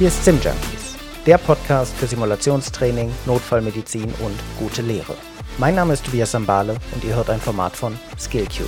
Hier ist SimJunkies, der Podcast für Simulationstraining, Notfallmedizin und gute Lehre. Mein Name ist Tobias Sambale und ihr hört ein Format von Skillcube.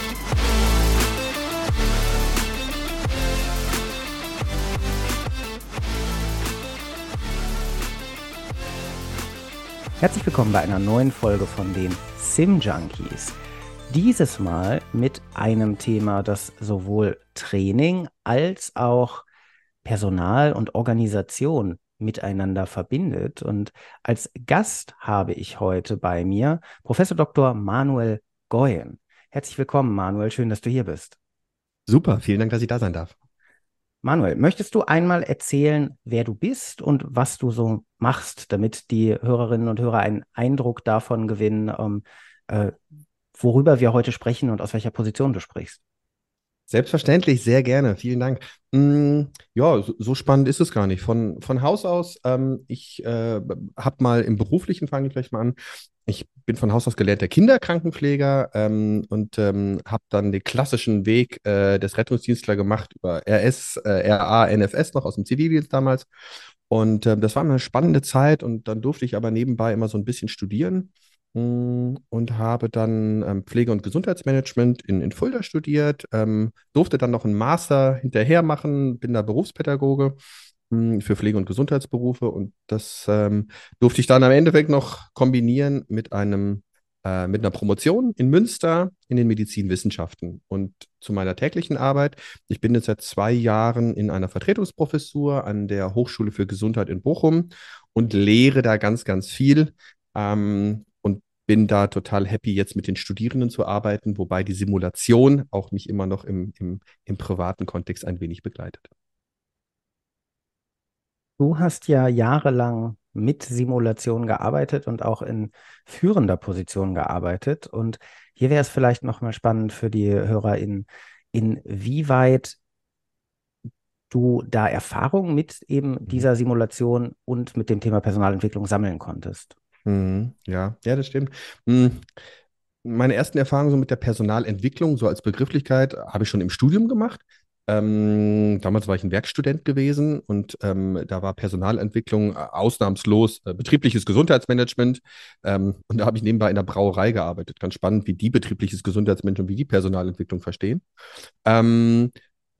Herzlich willkommen bei einer neuen Folge von den SimJunkies. Dieses Mal mit einem Thema, das sowohl Training als auch Personal und Organisation miteinander verbindet. Und als Gast habe ich heute bei mir Professor Dr. Manuel Goyen. Herzlich willkommen, Manuel. Schön, dass du hier bist. Super, vielen Dank, dass ich da sein darf. Manuel, möchtest du einmal erzählen, wer du bist und was du so machst, damit die Hörerinnen und Hörer einen Eindruck davon gewinnen, äh, worüber wir heute sprechen und aus welcher Position du sprichst? Selbstverständlich, sehr gerne, vielen Dank. Ja, so spannend ist es gar nicht. Von Haus aus, ich habe mal im Beruflichen, fange ich gleich mal an, ich bin von Haus aus gelernter Kinderkrankenpfleger und habe dann den klassischen Weg des Rettungsdienstler gemacht über RS, RA, NFS noch aus dem Zivildienst damals. Und das war eine spannende Zeit und dann durfte ich aber nebenbei immer so ein bisschen studieren. Und habe dann Pflege- und Gesundheitsmanagement in Fulda studiert, durfte dann noch einen Master hinterher machen, bin da Berufspädagoge für Pflege- und Gesundheitsberufe und das durfte ich dann am Endeffekt noch kombinieren mit einer Promotion in Münster in den Medizinwissenschaften. Und zu meiner täglichen Arbeit, ich bin jetzt seit 2 Jahren in einer Vertretungsprofessur an der Hochschule für Gesundheit in Bochum und lehre da ganz, ganz viel. Und bin da total happy, jetzt mit den Studierenden zu arbeiten, wobei die Simulation auch mich immer noch im privaten Kontext ein wenig begleitet. Du hast ja jahrelang mit Simulationen gearbeitet und auch in führender Position gearbeitet. Und hier wäre es vielleicht nochmal spannend für die HörerInnen, inwieweit du da Erfahrung mit eben Mhm. dieser Simulation und mit dem Thema Personalentwicklung sammeln konntest. Ja, das stimmt. Mhm. Meine ersten Erfahrungen so mit der Personalentwicklung, so als Begrifflichkeit, habe ich schon im Studium gemacht. Damals war ich ein Werkstudent gewesen und da war Personalentwicklung ausnahmslos betriebliches Gesundheitsmanagement. Und da habe ich nebenbei in der Brauerei gearbeitet. Ganz spannend, wie die betriebliches Gesundheitsmanagement und wie die Personalentwicklung verstehen. Ähm,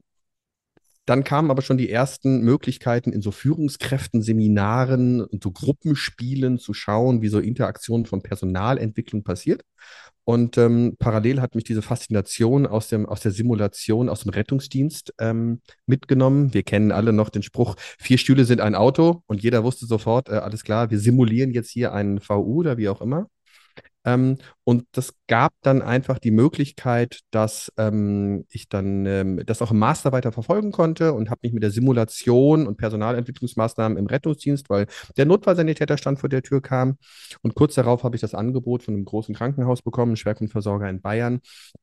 Dann kamen aber schon die ersten Möglichkeiten in so Führungskräften-Seminaren und so Gruppenspielen zu schauen, wie so Interaktion von Personalentwicklung passiert. Und parallel hat mich diese Faszination aus der Simulation, aus dem Rettungsdienst mitgenommen. Wir kennen alle noch den Spruch, 4 Stühle sind ein Auto und jeder wusste sofort, alles klar, wir simulieren jetzt hier einen VU oder wie auch immer. Und das gab dann einfach die Möglichkeit, dass ich dann das auch im Master weiter verfolgen konnte und habe mich mit der Simulation und Personalentwicklungsmaßnahmen im Rettungsdienst, weil der Notfallsanitäterstand vor der Tür kam. Und kurz darauf habe ich das Angebot von einem großen Krankenhaus bekommen, Schwerpunktversorger in Bayern,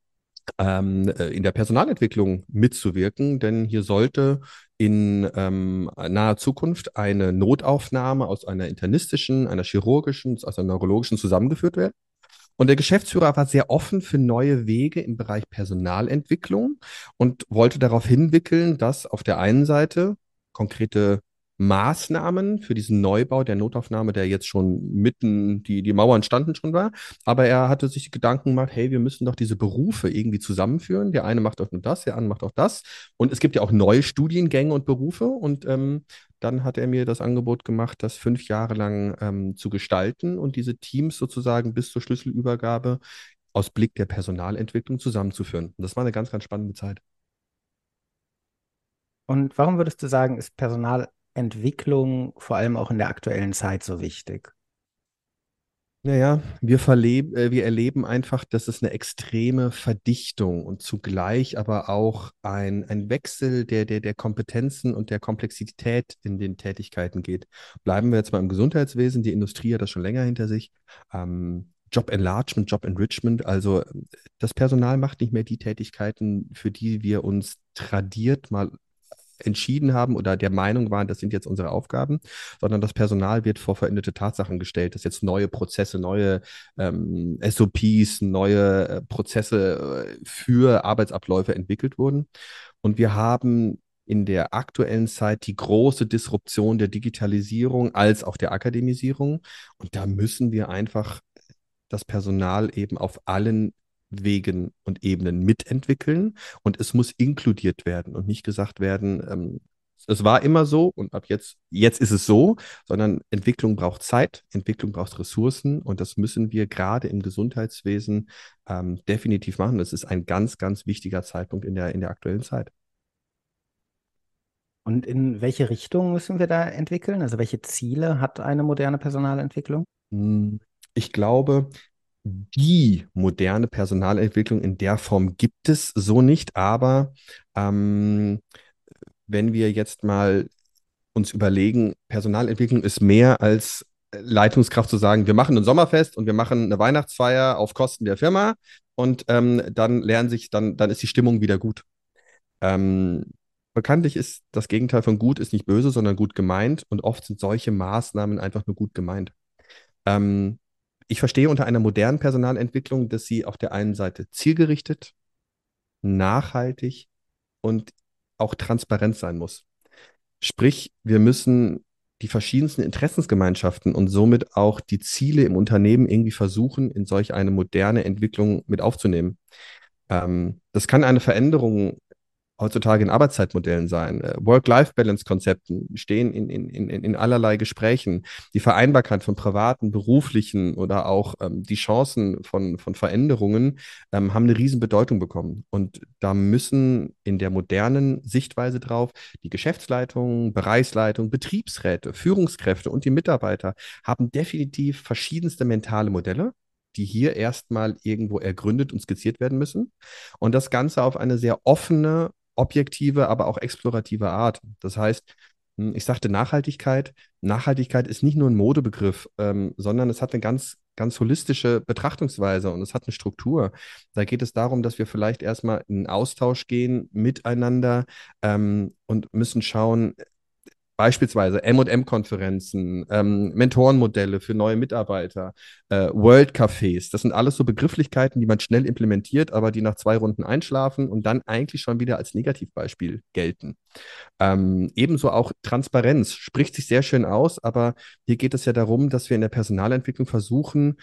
in der Personalentwicklung mitzuwirken, denn hier sollte in naher Zukunft eine Notaufnahme aus einer internistischen, einer chirurgischen, aus einer neurologischen zusammengeführt werden. Und der Geschäftsführer war sehr offen für neue Wege im Bereich Personalentwicklung und wollte darauf hinwickeln, dass auf der einen Seite konkrete Maßnahmen für diesen Neubau der Notaufnahme, der jetzt schon mitten, die Mauern standen schon war, aber er hatte sich Gedanken gemacht, hey, wir müssen doch diese Berufe irgendwie zusammenführen. Der eine macht auch nur das, der andere macht auch das. Und es gibt ja auch neue Studiengänge und Berufe und dann hat er mir das Angebot gemacht, das 5 Jahre lang zu gestalten und diese Teams sozusagen bis zur Schlüsselübergabe aus Blick der Personalentwicklung zusammenzuführen. Und das war eine ganz, ganz spannende Zeit. Und warum würdest du sagen, ist Personalentwicklung vor allem auch in der aktuellen Zeit so wichtig? Naja, wir erleben einfach, dass es eine extreme Verdichtung und zugleich aber auch ein Wechsel der Kompetenzen und der Komplexität in den Tätigkeiten geht. Bleiben wir jetzt mal im Gesundheitswesen. Die Industrie hat das schon länger hinter sich. Job Enlargement, Job Enrichment, also das Personal macht nicht mehr die Tätigkeiten, für die wir uns tradiert mal entschieden haben oder der Meinung waren, das sind jetzt unsere Aufgaben, sondern das Personal wird vor veränderte Tatsachen gestellt, dass jetzt neue Prozesse, neue SOPs, neue Prozesse für Arbeitsabläufe entwickelt wurden. Und wir haben in der aktuellen Zeit die große Disruption der Digitalisierung als auch der Akademisierung. Und da müssen wir einfach das Personal eben auf allen Wegen und Ebenen mitentwickeln und es muss inkludiert werden und nicht gesagt werden, es war immer so und ab jetzt ist es so, sondern Entwicklung braucht Zeit, Entwicklung braucht Ressourcen und das müssen wir gerade im Gesundheitswesen definitiv machen. Das ist ein ganz, ganz wichtiger Zeitpunkt in der aktuellen Zeit. Und in welche Richtung müssen wir da entwickeln? Also welche Ziele hat eine moderne Personalentwicklung? Hm, Ich glaube, die moderne Personalentwicklung in der Form gibt es so nicht, aber ähm, wenn wir jetzt mal uns überlegen, Personalentwicklung ist mehr als Leitungskraft zu sagen, wir machen ein Sommerfest und wir machen eine Weihnachtsfeier auf Kosten der Firma und dann ist die Stimmung wieder gut. Ähm, Bekanntlich ist das Gegenteil von gut ist nicht böse, sondern gut gemeint und oft sind solche Maßnahmen einfach nur gut gemeint. Ähm, Ich verstehe unter einer modernen Personalentwicklung, dass sie auf der einen Seite zielgerichtet, nachhaltig und auch transparent sein muss. Sprich, wir müssen die verschiedensten Interessensgemeinschaften und somit auch die Ziele im Unternehmen irgendwie versuchen, in solch eine moderne Entwicklung mit aufzunehmen. Das kann eine Veränderung heutzutage in Arbeitszeitmodellen sein. Work-Life-Balance-Konzepten stehen in allerlei Gesprächen. Die Vereinbarkeit von privaten, beruflichen oder auch die Chancen von Veränderungen haben eine Riesenbedeutung bekommen. Und da müssen in der modernen Sichtweise drauf die Geschäftsleitung, Bereichsleitung, Betriebsräte, Führungskräfte und die Mitarbeiter haben definitiv verschiedenste mentale Modelle, die hier erstmal irgendwo ergründet und skizziert werden müssen. Und das Ganze auf eine sehr offene, objektive, aber auch explorative Art. Das heißt, ich sagte Nachhaltigkeit. Nachhaltigkeit ist nicht nur ein Modebegriff, sondern es hat eine ganz, ganz holistische Betrachtungsweise und es hat eine Struktur. Da geht es darum, dass wir vielleicht erstmal in einen Austausch gehen miteinander und müssen schauen, beispielsweise M&M-Konferenzen, Mentorenmodelle für neue Mitarbeiter, World Cafés. Das sind alles so Begrifflichkeiten, die man schnell implementiert, aber die nach 2 Runden einschlafen und dann eigentlich schon wieder als Negativbeispiel gelten. Ebenso auch Transparenz spricht sich sehr schön aus, aber hier geht es ja darum, dass wir in der Personalentwicklung versuchen,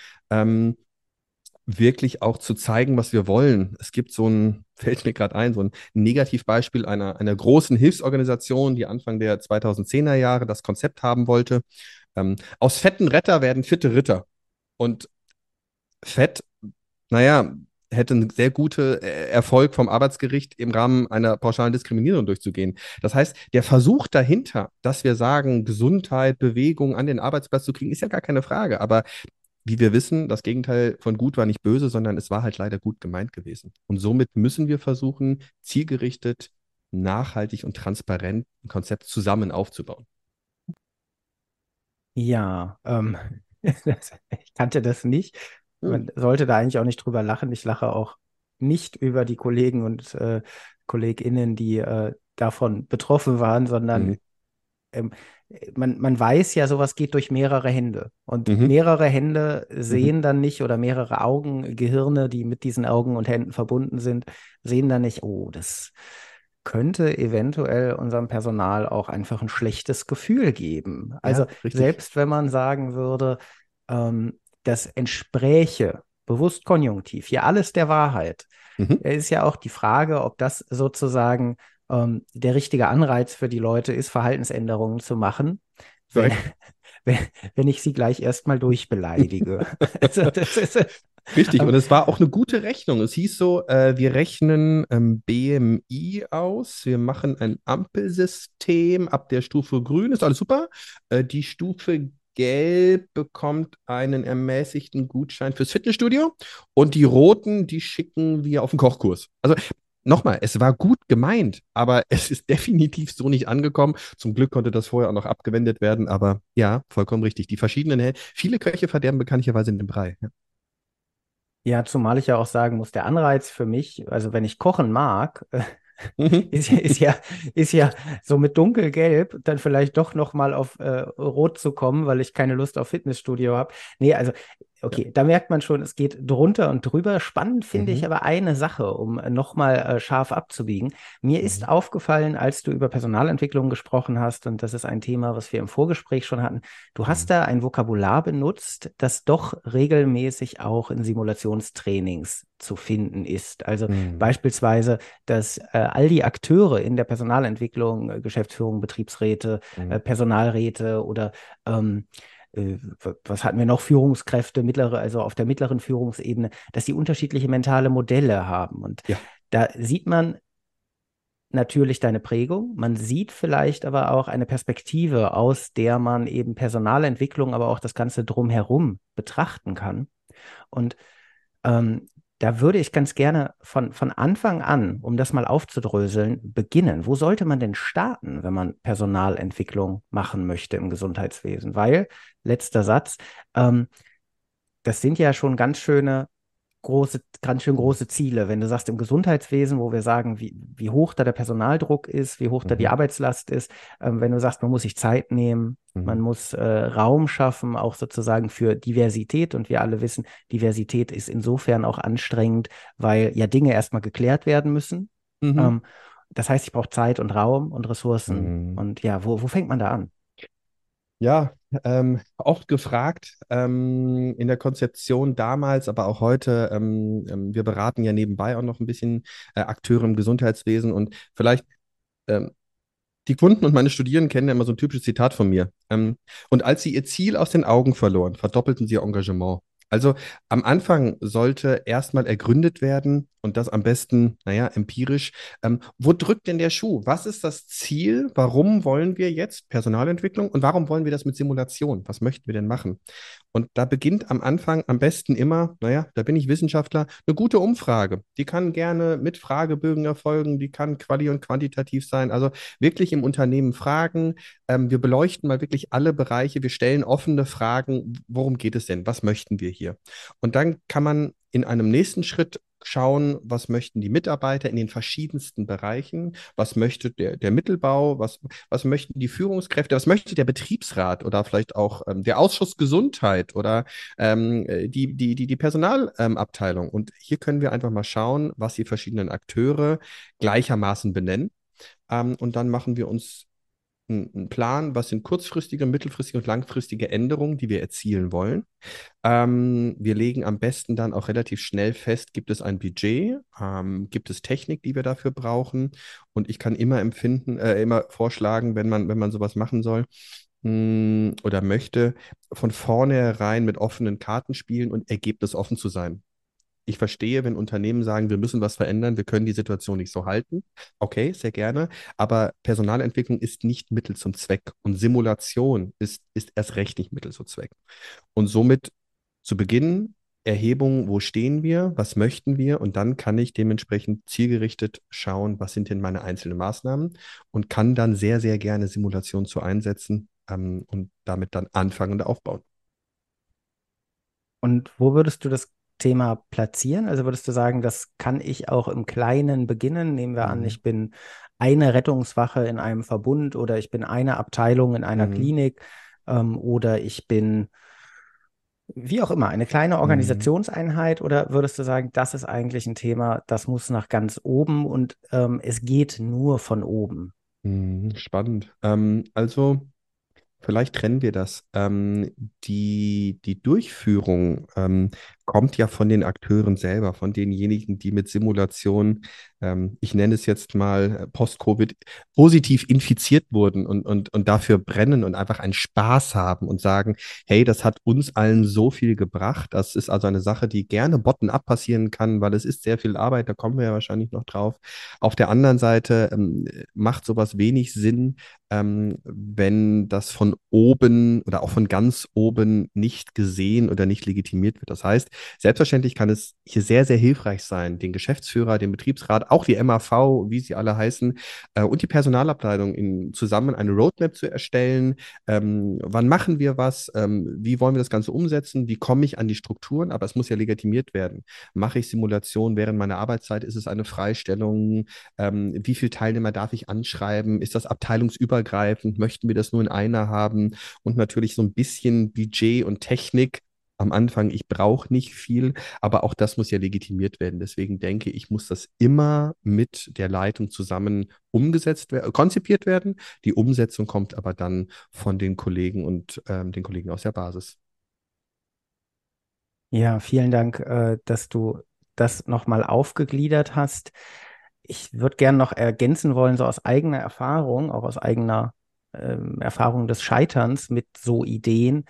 wirklich auch zu zeigen, was wir wollen. Es gibt so ein, fällt mir gerade ein, so ein Negativbeispiel einer großen Hilfsorganisation, die Anfang der 2010er Jahre das Konzept haben wollte. Aus fetten Retter werden fitte Ritter. Und Fett, naja, hätte einen sehr guten Erfolg vom Arbeitsgericht im Rahmen einer pauschalen Diskriminierung durchzugehen. Das heißt, der Versuch dahinter, dass wir sagen, Gesundheit, Bewegung an den Arbeitsplatz zu kriegen, ist ja gar keine Frage. Aber wie wir wissen, das Gegenteil von gut war nicht böse, sondern es war halt leider gut gemeint gewesen. Und somit müssen wir versuchen, zielgerichtet, nachhaltig und transparent ein Konzept zusammen aufzubauen. Ja, ich kannte das nicht. Hm. Man sollte da eigentlich auch nicht drüber lachen. Ich lache auch nicht über die Kollegen und KollegInnen, die davon betroffen waren, sondern Mhm. ähm, man weiß ja, sowas geht durch mehrere Hände. Und Mhm. mehrere Hände Mhm. sehen dann nicht oder mehrere Augen, Gehirne, die mit diesen Augen und Händen verbunden sind, sehen dann nicht, oh, das könnte eventuell unserem Personal auch einfach ein schlechtes Gefühl geben. Also Ja, richtig. selbst wenn man sagen würde, das entspräche, bewusst konjunktiv, hier alles der Wahrheit, Mhm. ist ja auch die Frage, ob das sozusagen der richtige Anreiz für die Leute ist, Verhaltensänderungen zu machen, wenn, Korrekt. wenn, wenn ich sie gleich erstmal durchbeleidige. Also das ist, Richtig, und ähm, es war auch eine gute Rechnung. Es hieß so, wir rechnen BMI aus, wir machen ein Ampelsystem ab der Stufe Grün, ist alles super. Die Stufe Gelb bekommt einen ermäßigten Gutschein fürs Fitnessstudio und die Roten, die schicken wir auf den Kochkurs. Also nochmal, es war gut gemeint, aber es ist definitiv so nicht angekommen. Zum Glück konnte das vorher auch noch abgewendet werden, aber ja, vollkommen richtig. Viele Köche verderben bekanntlicherweise in dem Brei. Ja. ja, zumal ich ja auch sagen muss, der Anreiz für mich, also wenn ich kochen mag, Mhm. ist ja so mit dunkelgelb dann vielleicht doch noch mal auf Rot zu kommen, weil ich keine Lust auf Fitnessstudio habe. Nee, also Ja. Okay, da merkt man schon, es geht drunter und drüber. Spannend finde ich Mhm. aber eine Sache, um nochmal scharf abzubiegen. Mir ist Mhm. aufgefallen, als du über Personalentwicklung gesprochen hast, und das ist ein Thema, was wir im Vorgespräch schon hatten, du hast Mhm. da ein Vokabular benutzt, das doch regelmäßig auch in Simulationstrainings zu finden ist. Also Mhm. beispielsweise, dass all die Akteure in der Personalentwicklung, Geschäftsführung, Betriebsräte, Mhm. Personalräte oder was hatten wir noch? Führungskräfte, mittlere, also auf der mittleren Führungsebene, dass sie unterschiedliche mentale Modelle haben. Und Ja. da sieht man natürlich deine Prägung, man sieht vielleicht aber auch eine Perspektive, aus der man eben Personalentwicklung, aber auch das Ganze drumherum betrachten kann. Und ähm, da würde ich ganz gerne von Anfang an, um das mal aufzudröseln, beginnen. Wo sollte man denn starten, wenn man Personalentwicklung machen möchte im Gesundheitswesen? Weil, letzter Satz, ähm, das sind ja schon ganz schön Mhm. große Ziele. Wenn du sagst, im Gesundheitswesen, wo wir sagen, wie hoch da der Personaldruck ist, wie hoch da die Mhm. Arbeitslast ist, wenn du sagst, man muss sich Zeit nehmen, man Mhm. muss Raum schaffen, auch sozusagen für Diversität. Und wir alle wissen, Diversität ist insofern auch anstrengend, weil ja Dinge erstmal geklärt werden müssen. Mhm. Ähm, Das heißt, ich brauche Zeit und Raum und Ressourcen. Mhm. Und ja, wo fängt man da an? Ja, oft gefragt in der Konzeption damals, aber auch heute. Wir beraten ja nebenbei auch noch ein bisschen Akteure im Gesundheitswesen und vielleicht ähm, die Kunden und meine Studierenden kennen ja immer so ein typisches Zitat von mir. Und als sie ihr Ziel aus den Augen verloren, verdoppelten sie ihr Engagement. Also am Anfang sollte erstmal ergründet werden und das am besten, naja, empirisch. Wo drückt denn der Schuh? Was ist das Ziel? Warum wollen wir jetzt Personalentwicklung und warum wollen wir das mit Simulation? Was möchten wir denn machen? Und da beginnt am Anfang am besten immer, naja, da bin ich Wissenschaftler, eine gute Umfrage. Die kann gerne mit Fragebögen erfolgen, die kann quali- und quantitativ sein. Also wirklich im Unternehmen fragen. Wir beleuchten mal wirklich alle Bereiche. Wir stellen offene Fragen. Worum geht es denn? Was möchten wir hier? Und dann kann man in einem nächsten Schritt schauen, was möchten die Mitarbeiter in den verschiedensten Bereichen, was möchte der Mittelbau, was möchten die Führungskräfte, was möchte der Betriebsrat oder vielleicht auch der Ausschuss Gesundheit oder die Personalabteilung. Und hier können wir einfach mal schauen, was die verschiedenen Akteure gleichermaßen benennen. Und dann machen wir uns einen Plan, was sind kurzfristige, mittelfristige und langfristige Änderungen, die wir erzielen wollen. Wir legen am besten dann auch relativ schnell fest, gibt es ein Budget, gibt es Technik, die wir dafür brauchen. Und ich kann immer immer vorschlagen, wenn man sowas machen soll, oder möchte, von vornherein mit offenen Karten spielen und ergebnisoffen zu sein. Ich verstehe, wenn Unternehmen sagen, wir müssen was verändern, wir können die Situation nicht so halten. Okay, sehr gerne. Aber Personalentwicklung ist nicht Mittel zum Zweck und Simulation ist erst recht nicht Mittel zum Zweck. Und somit zu Beginn Erhebung, wo stehen wir, was möchten wir und dann kann ich dementsprechend zielgerichtet schauen, was sind denn meine einzelnen Maßnahmen und kann dann sehr, sehr gerne Simulation zu einsetzen und damit dann anfangen und aufbauen. Und wo würdest du das Thema platzieren? Also würdest du sagen, das kann ich auch im Kleinen beginnen? Nehmen wir an, Mhm. ich bin eine Rettungswache in einem Verbund oder ich bin eine Abteilung in einer Mhm. Klinik oder ich bin, wie auch immer, eine kleine Mhm. Organisationseinheit oder würdest du sagen, das ist eigentlich ein Thema, das muss nach ganz oben und es geht nur von oben? Mhm. Spannend. Also vielleicht trennen wir das. Die Durchführung kommt ja von den Akteuren selber, von denjenigen, die mit Simulation, ich nenne es jetzt mal Post-Covid, positiv infiziert wurden und dafür brennen und einfach einen Spaß haben und sagen, hey, das hat uns allen so viel gebracht. Das ist also eine Sache, die gerne bottom-up passieren kann, weil es ist sehr viel Arbeit, da kommen wir ja wahrscheinlich noch drauf. Auf der anderen Seite macht sowas wenig Sinn, wenn das von oben oder auch von ganz oben nicht gesehen oder nicht legitimiert wird. Das heißt, selbstverständlich kann es hier sehr, sehr hilfreich sein, den Geschäftsführer, den Betriebsrat, auch die MAV, wie sie alle heißen, und die Personalabteilung zusammen eine Roadmap zu erstellen. Wann machen wir was? Wie wollen wir das Ganze umsetzen? Wie komme ich an die Strukturen? Aber es muss ja legitimiert werden. Mache ich Simulation während meiner Arbeitszeit? Ist es eine Freistellung? Wie viele Teilnehmer darf ich anschreiben? Ist das abteilungsübergreifend? Möchten wir das nur in einer haben? Und natürlich so ein bisschen Budget und Technik. am Anfang, ich brauche nicht viel, aber auch das muss ja legitimiert werden. Deswegen denke ich, muss das immer mit der Leitung zusammen umgesetzt werden, konzipiert werden. Die Umsetzung kommt aber dann von den Kollegen und den Kollegen aus der Basis. Ja, vielen Dank, dass du das nochmal aufgegliedert hast. Ich würde gerne noch ergänzen wollen, so aus eigener Erfahrung, auch aus eigener Erfahrung des Scheiterns mit so Ideen.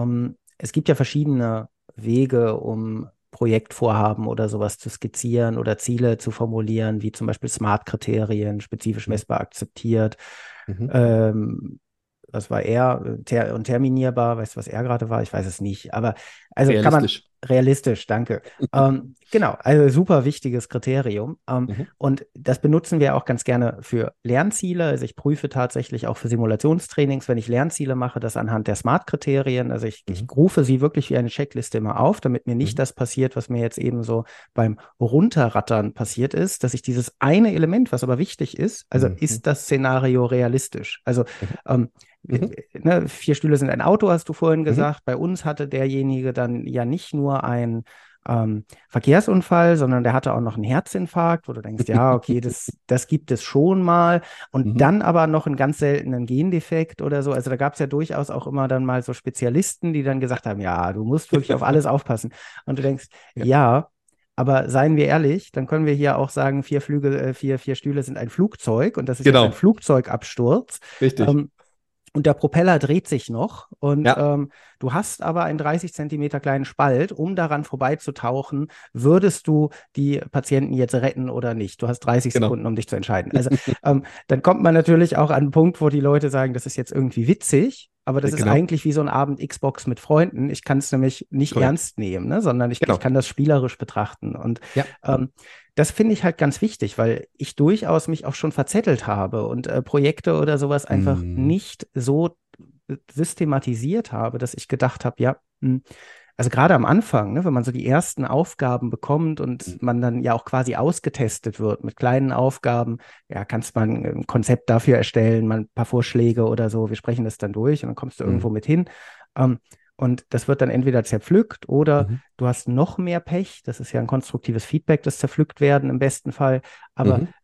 Es gibt ja verschiedene Wege, um Projektvorhaben oder sowas zu skizzieren oder Ziele zu formulieren, wie zum Beispiel SMART-Kriterien, spezifisch Mhm. messbar akzeptiert. Mhm. Ähm, Was war R und terminierbar? Weißt du, was R gerade war? Ich weiß es nicht. Aber also kann man Realistisch. realistisch, danke. Genau, also super wichtiges Kriterium. Mhm. Und das benutzen wir auch ganz gerne für Lernziele. Also ich prüfe tatsächlich auch für Simulationstrainings, wenn ich Lernziele mache, das anhand der SMART-Kriterien. Also ich Mhm. rufe sie wirklich wie eine Checkliste immer auf, damit mir nicht Mhm. das passiert, was mir jetzt eben so beim Runterrattern passiert ist, dass ich dieses eine Element, was aber wichtig ist, also Mhm. ist das Szenario realistisch? Also ähm, Mhm. ne, 4 Stühle sind ein Auto, hast du vorhin Mhm. gesagt. Bei uns hatte derjenige dann ja nicht nur ein Verkehrsunfall, sondern der hatte auch noch einen Herzinfarkt, wo du denkst, ja, okay, das gibt es schon mal. Und Mhm. dann aber noch einen ganz seltenen Gendefekt oder so. Also da gab es ja durchaus auch immer dann mal so Spezialisten, die dann gesagt haben, ja, du musst wirklich auf alles aufpassen. Und du denkst, Ja, ja, aber seien wir ehrlich, dann können wir hier auch sagen, 4 Stühle sind ein Flugzeug und das ist jetzt ein genau, Flugzeugabsturz. richtig. Ähm, und der Propeller dreht sich noch und Ja, du hast aber einen 30 Zentimeter kleinen Spalt. Um daran vorbeizutauchen, würdest du die Patienten jetzt retten oder nicht? Du hast 30 genau. Sekunden, um dich zu entscheiden. Also dann kommt man natürlich auch an einen Punkt, wo die Leute sagen, das ist jetzt irgendwie witzig, aber das ist Genau, eigentlich wie so ein Abend Xbox mit Freunden. Ich kann es nämlich nicht korrekt. ernst nehmen, ne? Sondern ich Genau. kann das spielerisch betrachten. Und Ja. ähm, das finde ich halt ganz wichtig, weil ich durchaus mich auch schon verzettelt habe und Projekte oder sowas einfach Mhm. nicht so systematisiert habe, dass ich gedacht habe, ja, also gerade am Anfang, ne, wenn man so die ersten Aufgaben bekommt und man dann ja auch quasi ausgetestet wird mit kleinen Aufgaben, ja, kannst man ein Konzept dafür erstellen, mal ein paar Vorschläge oder so, wir sprechen das dann durch und dann kommst du irgendwo Mhm. mit hin. Ähm, und das wird dann entweder zerpflückt oder Mhm. du hast noch mehr Pech. Das ist ja ein konstruktives Feedback, das zerpflückt werden im besten Fall. Aber Mhm.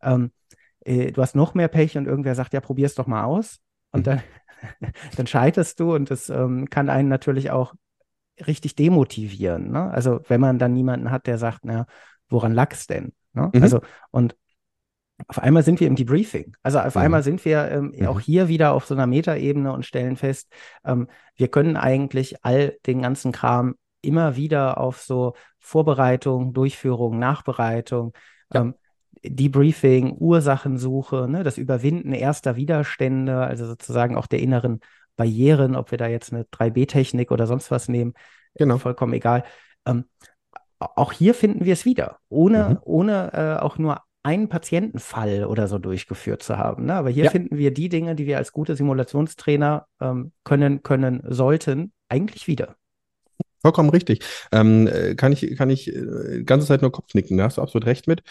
du hast noch mehr Pech und irgendwer sagt, ja, probier's doch mal aus. Und Mhm. dann scheiterst du und das kann einen natürlich auch richtig demotivieren. Ne? Also wenn man dann niemanden hat, der sagt, na, woran lag's denn? Ne? Mhm. Also und auf einmal sind wir im Debriefing. Also auf Mhm. einmal sind wir auch Mhm. hier wieder auf so einer Metaebene und stellen fest, wir können eigentlich all den ganzen Kram immer wieder auf so Vorbereitung, Durchführung, Nachbereitung, Ja, ähm, Debriefing, Ursachensuche, ne, das Überwinden erster Widerstände, also sozusagen auch der inneren Barrieren, ob wir da jetzt eine 3B-Technik oder sonst was nehmen, genau. vollkommen egal. Ähm, auch hier finden wir es wieder, Mhm. ohne auch nur einen Patientenfall oder so durchgeführt zu haben. Ne? Aber hier Ja. finden wir die Dinge, die wir als gute Simulationstrainer können sollten, eigentlich wieder. Vollkommen richtig. Kann ich ganze Zeit nur Kopfnicken, da hast du absolut recht mit.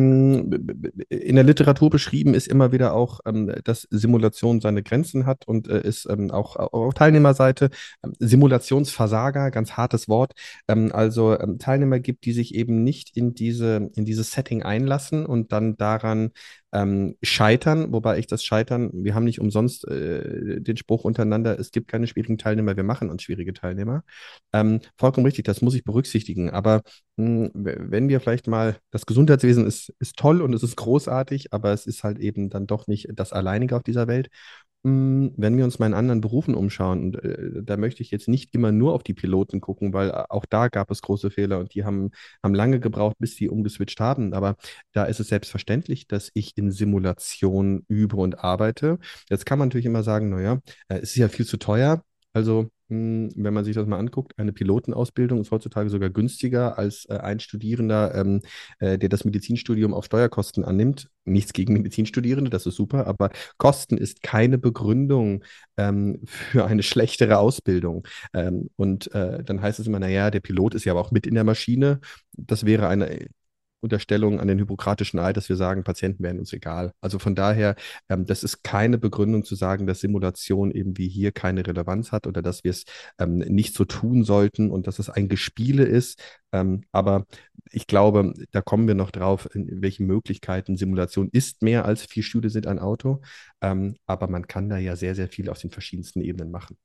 In der Literatur beschrieben ist immer wieder auch, dass Simulation seine Grenzen hat und ist auch auf Teilnehmerseite Simulationsversager, ganz hartes Wort. Also Teilnehmer gibt, die sich eben nicht in dieses Setting einlassen und dann daran scheitern, wobei ich das Scheitern, wir haben nicht umsonst den Spruch untereinander, es gibt keine schwierigen Teilnehmer, wir machen uns schwierige Teilnehmer. Vollkommen richtig, das muss ich berücksichtigen. Aber wenn wir vielleicht mal, das Gesundheitswesen ist toll und es ist großartig, aber es ist halt eben dann doch nicht das Alleinige auf dieser Welt. Wenn wir uns mal in anderen Berufen umschauen, und da möchte ich jetzt nicht immer nur auf die Piloten gucken, weil auch da gab es große Fehler und haben lange gebraucht, bis die umgeswitcht haben. Aber da ist es selbstverständlich, dass ich in Simulation übe und arbeite. Jetzt kann man natürlich immer sagen, naja, es ist ja viel zu teuer. Also, wenn man sich das mal anguckt, eine Pilotenausbildung ist heutzutage sogar günstiger als ein Studierender, der das Medizinstudium auf Steuerkosten annimmt. Nichts gegen Medizinstudierende, das ist super, aber Kosten ist keine Begründung für eine schlechtere Ausbildung. Und dann heißt es immer, naja, der Pilot ist ja aber auch mit in der Maschine. Das wäre eine. Unterstellung an den Hippokratischen Eid, dass wir sagen, Patienten wären uns egal. Also von daher, das ist keine Begründung zu sagen, dass Simulation eben wie hier keine Relevanz hat oder dass wir es nicht so tun sollten und dass es ein Gespiele ist. Aber ich glaube, da kommen wir noch drauf, in welchen Möglichkeiten Simulation ist mehr als 4 Stühle sind ein Auto. Aber man kann da ja sehr, sehr viel auf den verschiedensten Ebenen machen.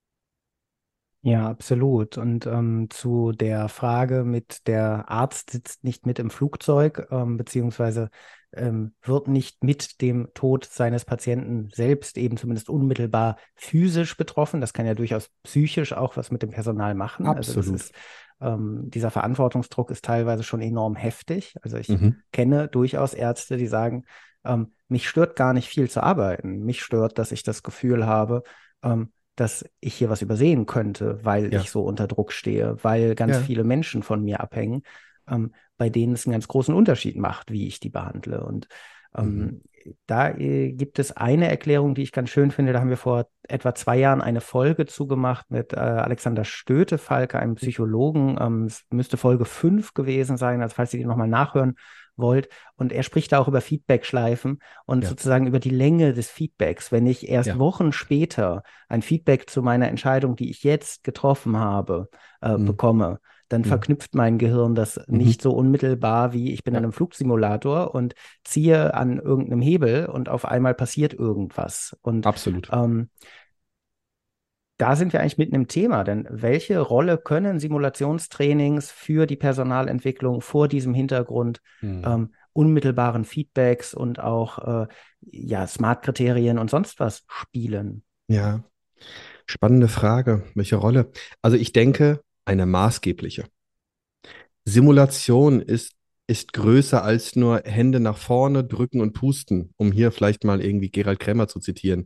Ja, absolut. Und zu der Frage mit der Arzt sitzt nicht mit im Flugzeug, beziehungsweise wird nicht mit dem Tod seines Patienten selbst eben zumindest unmittelbar physisch betroffen. Das kann ja durchaus psychisch auch was mit dem Personal machen. Also das Absolut. ist, dieser Verantwortungsdruck ist teilweise schon enorm heftig. Also ich Mhm. kenne durchaus Ärzte, die sagen, mich stört gar nicht viel zu arbeiten. Mich stört, dass ich das Gefühl habe, dass ich hier was übersehen könnte, weil Ja, ich so unter Druck stehe, weil ganz ja. viele Menschen von mir abhängen, bei denen es einen ganz großen Unterschied macht, wie ich die behandle. Und Mhm. ähm, da gibt es eine Erklärung, die ich ganz schön finde. Da haben wir vor etwa 2 Jahren eine Folge zugemacht mit Alexander Stöte-Falke, einem Psychologen. Es müsste Folge 5 gewesen sein, also falls ihr die nochmal nachhören wollt. Und er spricht da auch über Feedback-Schleifen und Ja, sozusagen über die Länge des Feedbacks. Wenn ich erst ja. Wochen später ein Feedback zu meiner Entscheidung, die ich jetzt getroffen habe, Mhm. bekomme, dann Mhm. verknüpft mein Gehirn das Mhm. nicht so unmittelbar wie ich bin in Ja, einem Flugsimulator und ziehe an irgendeinem Hebel und auf einmal passiert irgendwas. Und absolut. ähm, da sind wir eigentlich mitten im Thema, denn welche Rolle können Simulationstrainings für die Personalentwicklung vor diesem Hintergrund Mhm. unmittelbaren Feedbacks und auch ja, Smart-Kriterien und sonst was spielen? Ja, spannende Frage. Welche Rolle? Also ich denke, eine maßgebliche. Simulation ist größer als nur Hände nach vorne drücken und pusten, um hier vielleicht mal irgendwie Gerald Krämer zu zitieren.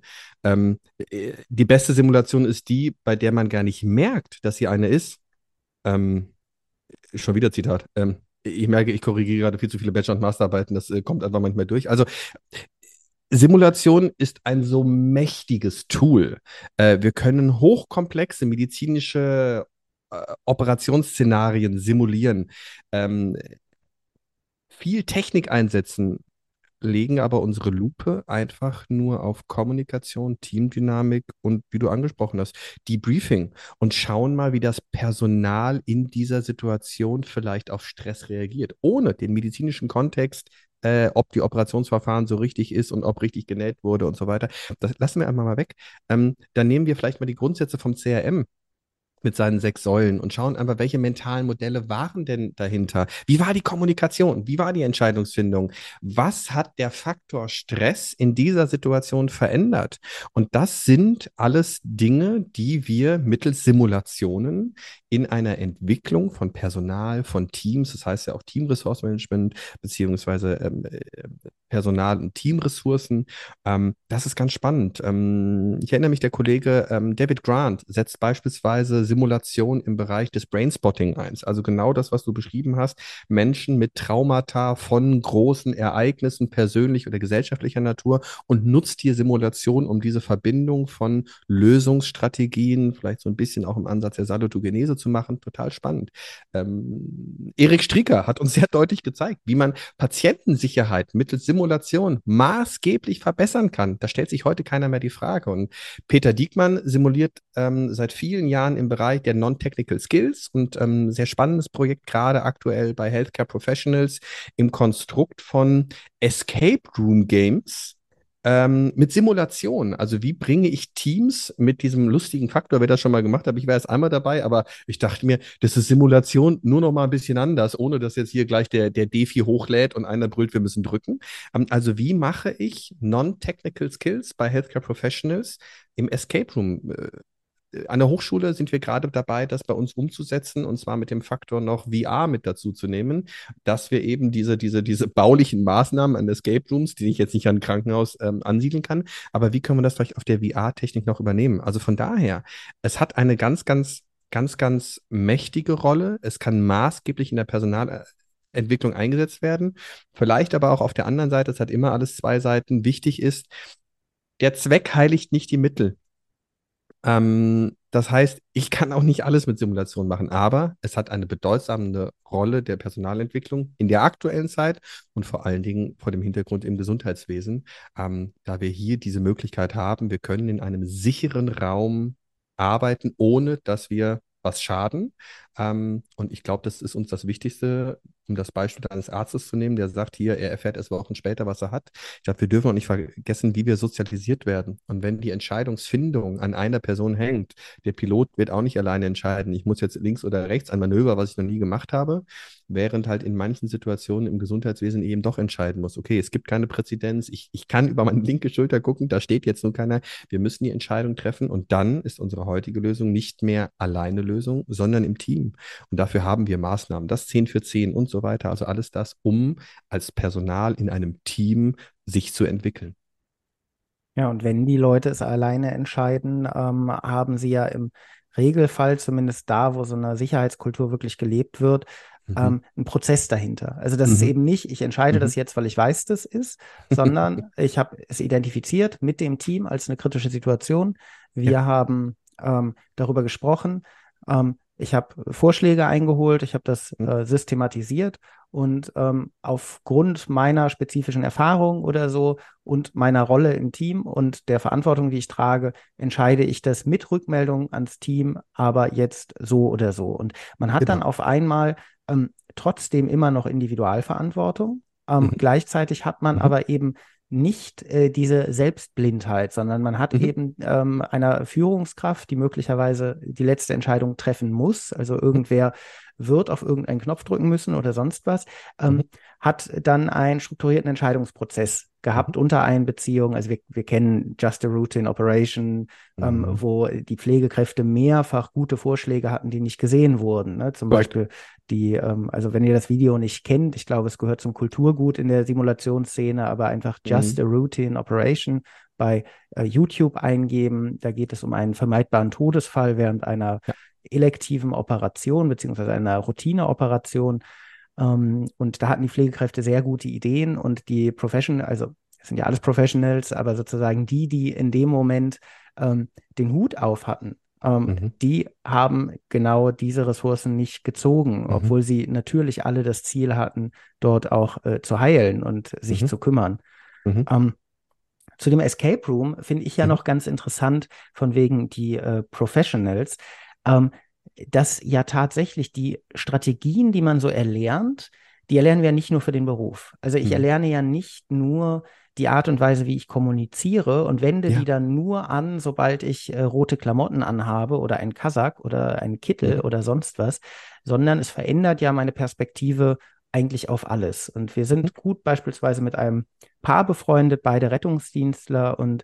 Die beste Simulation ist die, bei der man gar nicht merkt, dass sie eine ist. Ähm, Schon wieder Zitat. Ich merke, ich korrigiere gerade viel zu viele Bachelor- und Masterarbeiten. Das kommt einfach manchmal durch. Also Simulation ist ein so mächtiges Tool. Wir können hochkomplexe medizinische Operationsszenarien simulieren, ähm, viel Technik einsetzen, legen aber unsere Lupe einfach nur auf Kommunikation, Teamdynamik und, wie du angesprochen hast, Debriefing und schauen mal, wie das Personal in dieser Situation vielleicht auf Stress reagiert, ohne den medizinischen Kontext, ob die Operationsverfahren so richtig ist und ob richtig genäht wurde und so weiter. Das lassen wir einmal mal weg. Dann nehmen wir vielleicht mal die Grundsätze vom CRM mit seinen 6 Säulen und schauen einfach, welche mentalen Modelle waren denn dahinter? Wie war die Kommunikation? Wie war die Entscheidungsfindung? Was hat der Faktor Stress in dieser Situation verändert? Und das sind alles Dinge, die wir mittels Simulationen in einer Entwicklung von Personal, von Teams, das heißt ja auch Teamressourcenmanagement, beziehungsweise Personal- und Teamressourcen. Das ist ganz spannend. Ich erinnere mich, der Kollege David Grant setzt beispielsweise Simulation im Bereich des Brainspotting ein. Also genau das, was du beschrieben hast. Menschen mit Traumata von großen Ereignissen, persönlich oder gesellschaftlicher Natur und nutzt hier Simulation, um diese Verbindung von Lösungsstrategien, vielleicht so ein bisschen auch im Ansatz der Salutogenese zu machen. Total spannend. Erik Strieker hat uns sehr deutlich gezeigt, wie man Patientensicherheit mittels Simulation maßgeblich verbessern kann. Da stellt sich heute keiner mehr die Frage. Und Peter Diekmann simuliert seit vielen Jahren im Bereich der Non-Technical Skills und sehr spannendes Projekt gerade aktuell bei Healthcare Professionals im Konstrukt von Escape Room Games mit Simulation. Also wie bringe ich Teams mit diesem lustigen Faktor, wer das schon mal gemacht hat, ich war erst einmal dabei, aber ich dachte mir, das ist Simulation nur noch mal ein bisschen anders, ohne dass jetzt hier gleich der Defi hochlädt und einer brüllt, wir müssen drücken. Also wie mache ich Non-Technical Skills bei Healthcare Professionals im Escape Room? An der Hochschule sind wir gerade dabei, das bei uns umzusetzen und zwar mit dem Faktor noch VR mit dazu zu nehmen, dass wir eben diese baulichen Maßnahmen an Escape Rooms, die ich jetzt nicht an ein Krankenhaus ansiedeln kann, aber wie können wir das vielleicht auf der VR-Technik noch übernehmen? Also von daher, es hat eine ganz mächtige Rolle. Es kann maßgeblich in der Personalentwicklung eingesetzt werden. Vielleicht aber auch auf der anderen Seite, es hat immer alles 2 Seiten. Wichtig ist, der Zweck heiligt nicht die Mittel. Das heißt, ich kann auch nicht alles mit Simulation machen, aber es hat eine bedeutsame Rolle der Personalentwicklung in der aktuellen Zeit und vor allen Dingen vor dem Hintergrund im Gesundheitswesen, da wir hier diese Möglichkeit haben, wir können in einem sicheren Raum arbeiten, ohne dass wir was schaden. Und ich glaube, das ist uns das Wichtigste, um das Beispiel eines Arztes zu nehmen, der sagt hier, er erfährt erst Wochen später, was er hat. Ich glaube, wir dürfen auch nicht vergessen, wie wir sozialisiert werden. Und wenn die Entscheidungsfindung an einer Person hängt, der Pilot wird auch nicht alleine entscheiden, ich muss jetzt links oder rechts ein Manöver, was ich noch nie gemacht habe, während halt in manchen Situationen im Gesundheitswesen eben doch entscheiden muss, okay, es gibt keine Präzedenz, ich kann über meine linke Schulter gucken, da steht jetzt nur keiner, wir müssen die Entscheidung treffen und dann ist unsere heutige Lösung nicht mehr alleine Lösung, sondern im Team. Und dafür haben wir Maßnahmen, das 10 für 10 und so weiter, also alles das, um als Personal in einem Team sich zu entwickeln. Ja, und wenn die Leute es alleine entscheiden, haben sie ja im Regelfall, zumindest da, wo so eine Sicherheitskultur wirklich gelebt wird, Mhm. einen Prozess dahinter. Also das ist Mhm. eben nicht, ich entscheide das Mhm. jetzt, weil ich weiß, das ist, sondern ich habe es identifiziert mit dem Team als eine kritische Situation. Ja. Wir haben darüber gesprochen. Ich habe Vorschläge eingeholt, ich habe das Mhm. systematisiert und aufgrund meiner spezifischen Erfahrung oder so und meiner Rolle im Team und der Verantwortung, die ich trage, entscheide ich das mit Rückmeldung ans Team, aber jetzt so oder so. Und man hat dann Genau. auf einmal trotzdem immer noch Individualverantwortung. Mhm. Gleichzeitig hat man Mhm. aber eben nicht diese Selbstblindheit, sondern man hat Mhm. eben einer Führungskraft, die möglicherweise die letzte Entscheidung treffen muss. Also Mhm. irgendwer wird auf irgendeinen Knopf drücken müssen oder sonst was, Mhm. hat dann einen strukturierten Entscheidungsprozess Mhm. gehabt unter Einbeziehung. Also wir kennen Just a Routine Operation, Mhm. wo die Pflegekräfte mehrfach gute Vorschläge hatten, die nicht gesehen wurden. Ne? Zum Korrekt. Beispiel also wenn ihr das Video nicht kennt, ich glaube, es gehört zum Kulturgut in der Simulationsszene, aber einfach Just Mhm. a Routine Operation bei YouTube eingeben. Da geht es um einen vermeidbaren Todesfall während einer Ja. elektiven Operation beziehungsweise einer Routineoperation. Und da hatten die Pflegekräfte sehr gute Ideen und die also es sind ja alles Professionals, aber sozusagen die in dem Moment den Hut auf hatten, Mhm. die haben genau diese Ressourcen nicht gezogen, Mhm. obwohl sie natürlich alle das Ziel hatten, dort auch zu heilen und sich Mhm. zu kümmern. Mhm. Ähm, zu dem Escape Room finde ich ja Mhm. noch ganz interessant, von wegen die Professionals, ähm, dass ja tatsächlich die Strategien, die man so erlernt, die erlernen wir ja nicht nur für den Beruf. Also ich Mhm. erlerne ja nicht nur die Art und Weise, wie ich kommuniziere und wende die Ja. dann nur an, sobald ich rote Klamotten anhabe oder einen Kasak oder einen Kittel Mhm. oder sonst was, sondern es verändert ja meine Perspektive eigentlich auf alles. Und wir Mhm. sind gut beispielsweise mit einem Paar befreundet, beide Rettungsdienstler und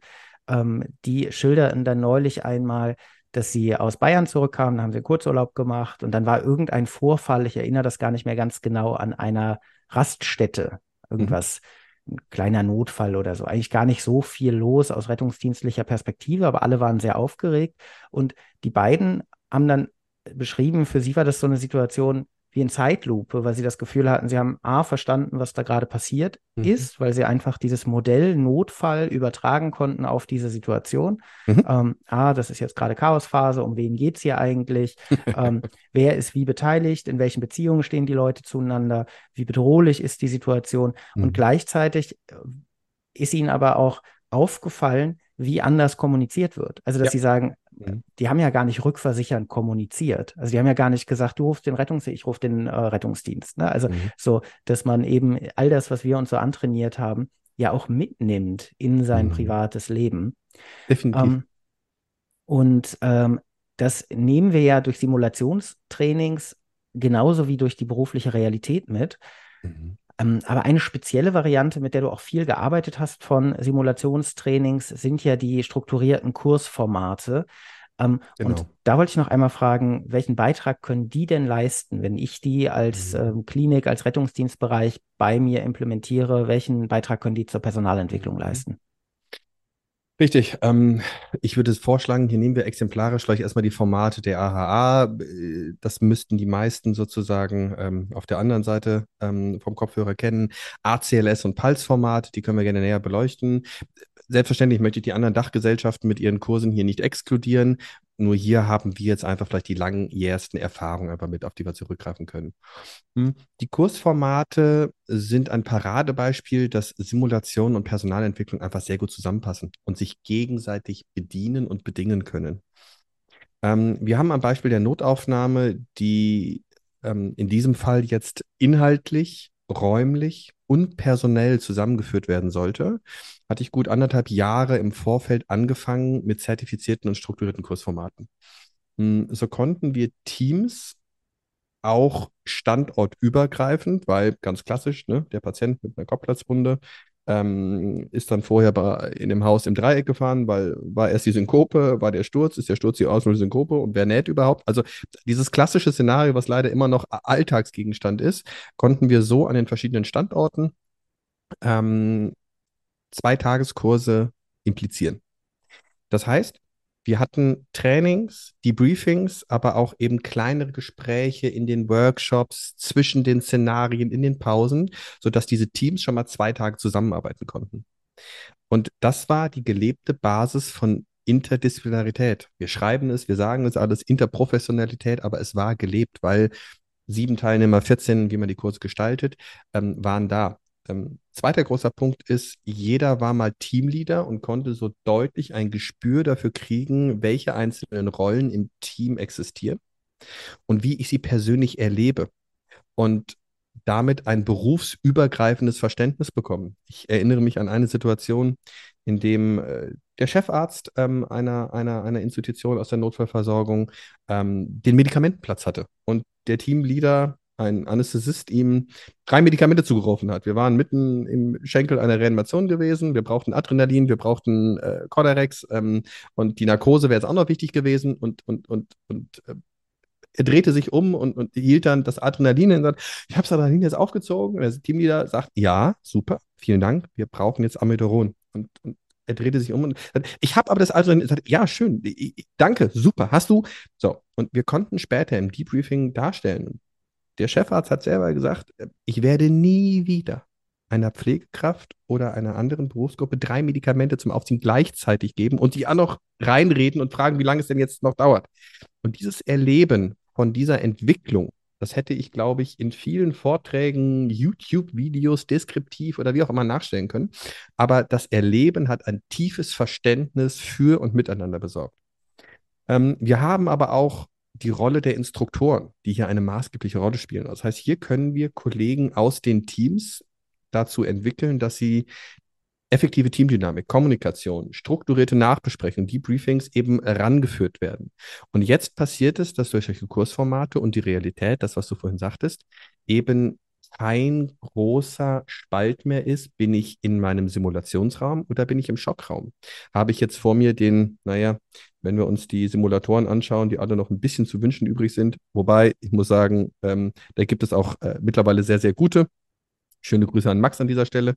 die schilderten dann neulich einmal, dass sie aus Bayern zurückkamen, da haben sie einen Kurzurlaub gemacht und dann war irgendein Vorfall, ich erinnere das gar nicht mehr ganz genau, an einer Raststätte, Mhm. irgendwas, ein kleiner Notfall oder so. Eigentlich gar nicht so viel los aus rettungsdienstlicher Perspektive, aber alle waren sehr aufgeregt und die beiden haben dann beschrieben, für sie war das so eine Situation wie in Zeitlupe, weil sie das Gefühl hatten, sie haben A, verstanden, was da gerade passiert Mhm. ist, weil sie einfach dieses Modell Notfall übertragen konnten auf diese Situation. Mhm. Das ist jetzt gerade Chaosphase, um wen geht es hier eigentlich? Wer ist wie beteiligt? In welchen Beziehungen stehen die Leute zueinander? Wie bedrohlich ist die Situation? Und Mhm. gleichzeitig ist ihnen aber auch aufgefallen, wie anders kommuniziert wird. Also, dass Ja. sie sagen, Mhm. die haben ja gar nicht rückversichernd kommuniziert. Also, die haben ja gar nicht gesagt, du rufst den ich rufe den Rettungsdienst. Ne? Also, Mhm. so, dass man eben all das, was wir uns so antrainiert haben, ja auch mitnimmt in sein Mhm. privates Leben. Definitiv. Ähm, und das nehmen wir ja durch Simulationstrainings genauso wie durch die berufliche Realität mit. Mhm. Aber eine spezielle Variante, mit der du auch viel gearbeitet hast von Simulationstrainings, sind ja die strukturierten Kursformate. Und Genau. da wollte ich noch einmal fragen, welchen Beitrag können die denn leisten, wenn ich die als Mhm. Klinik, als Rettungsdienstbereich bei mir implementiere? Welchen Beitrag können die zur Personalentwicklung Mhm. leisten? Richtig. Ich würde vorschlagen, hier nehmen wir exemplarisch gleich erstmal die Formate der AHA. Das müssten die meisten sozusagen auf der anderen Seite vom Kopfhörer kennen. ACLS und Pulse-Format, die können wir gerne näher beleuchten. Selbstverständlich möchte ich die anderen Dachgesellschaften mit ihren Kursen hier nicht exkludieren. Nur hier haben wir jetzt einfach vielleicht die langjährsten Erfahrungen einfach mit, auf die wir zurückgreifen können. Die Kursformate sind ein Paradebeispiel, dass Simulation und Personalentwicklung einfach sehr gut zusammenpassen und sich gegenseitig bedienen und bedingen können. Wir haben am Beispiel der Notaufnahme, die in diesem Fall jetzt inhaltlich, räumlich und personell zusammengeführt werden sollte, hatte ich gut 1,5 Jahre im Vorfeld angefangen mit zertifizierten und strukturierten Kursformaten. So konnten wir Teams auch standortübergreifend, weil ganz klassisch, ne, der Patient mit einer Kopfplatzwunde ist dann vorher in dem Haus im Dreieck gefahren, weil war erst die Synkope, war der Sturz, ist der Sturz die Auslösung der Synkope und wer näht überhaupt? Also dieses klassische Szenario, was leider immer noch Alltagsgegenstand ist, konnten wir so an den verschiedenen Standorten ähm, 2 Tageskurse implizieren. Das heißt, wir hatten Trainings, Debriefings, aber auch eben kleinere Gespräche in den Workshops, zwischen den Szenarien, in den Pausen, sodass diese Teams schon mal 2 Tage zusammenarbeiten konnten. Und das war die gelebte Basis von Interdisziplinarität. Wir schreiben es, wir sagen es alles, Interprofessionalität, aber es war gelebt, weil 7 Teilnehmer, 14, wie man die Kurse gestaltet, waren da. Zweiter großer Punkt ist, jeder war mal Teamleader und konnte so deutlich ein Gespür dafür kriegen, welche einzelnen Rollen im Team existieren und wie ich sie persönlich erlebe. Und damit ein berufsübergreifendes Verständnis bekommen. Ich erinnere mich an eine Situation, in dem der Chefarzt einer Institution aus der Notfallversorgung den Medikamentenplatz hatte und der Teamleader, ein Anästhesist, ihm 3 Medikamente zugeworfen hat. Wir waren mitten im Schenkel einer Reanimation gewesen. Wir brauchten Adrenalin, wir brauchten Cordarex und die Narkose wäre jetzt auch noch wichtig gewesen und er drehte sich um und hielt dann das Adrenalin und sagt, ich habe das Adrenalin jetzt aufgezogen. Und der Teamleader sagt, ja, super, vielen Dank, wir brauchen jetzt Amiodaron. Und er drehte sich um und sagt, ich habe aber das Adrenalin. Sagt, ja, schön, danke, super, hast du. So, und wir konnten später im Debriefing darstellen. Der Chefarzt hat selber gesagt, ich werde nie wieder einer Pflegekraft oder einer anderen Berufsgruppe 3 Medikamente zum Aufziehen gleichzeitig geben und die auch noch reinreden und fragen, wie lange es denn jetzt noch dauert. Und dieses Erleben von dieser Entwicklung, das hätte ich, glaube ich, in vielen Vorträgen, YouTube-Videos, deskriptiv oder wie auch immer nachstellen können. Aber das Erleben hat ein tiefes Verständnis für und miteinander besorgt. Wir haben aber auch die Rolle der Instruktoren, die hier eine maßgebliche Rolle spielen. Das heißt, hier können wir Kollegen aus den Teams dazu entwickeln, dass sie effektive Teamdynamik, Kommunikation, strukturierte Nachbesprechungen, Debriefings eben rangeführt werden. Und jetzt passiert es, dass durch solche Kursformate und die Realität, das, was du vorhin sagtest, eben kein großer Spalt mehr ist, bin ich in meinem Simulationsraum oder bin ich im Schockraum? Habe ich jetzt vor mir den, naja, wenn wir uns die Simulatoren anschauen, die alle noch ein bisschen zu wünschen übrig sind, wobei ich muss sagen, da gibt es auch mittlerweile sehr, sehr gute. Schöne Grüße an Max an dieser Stelle.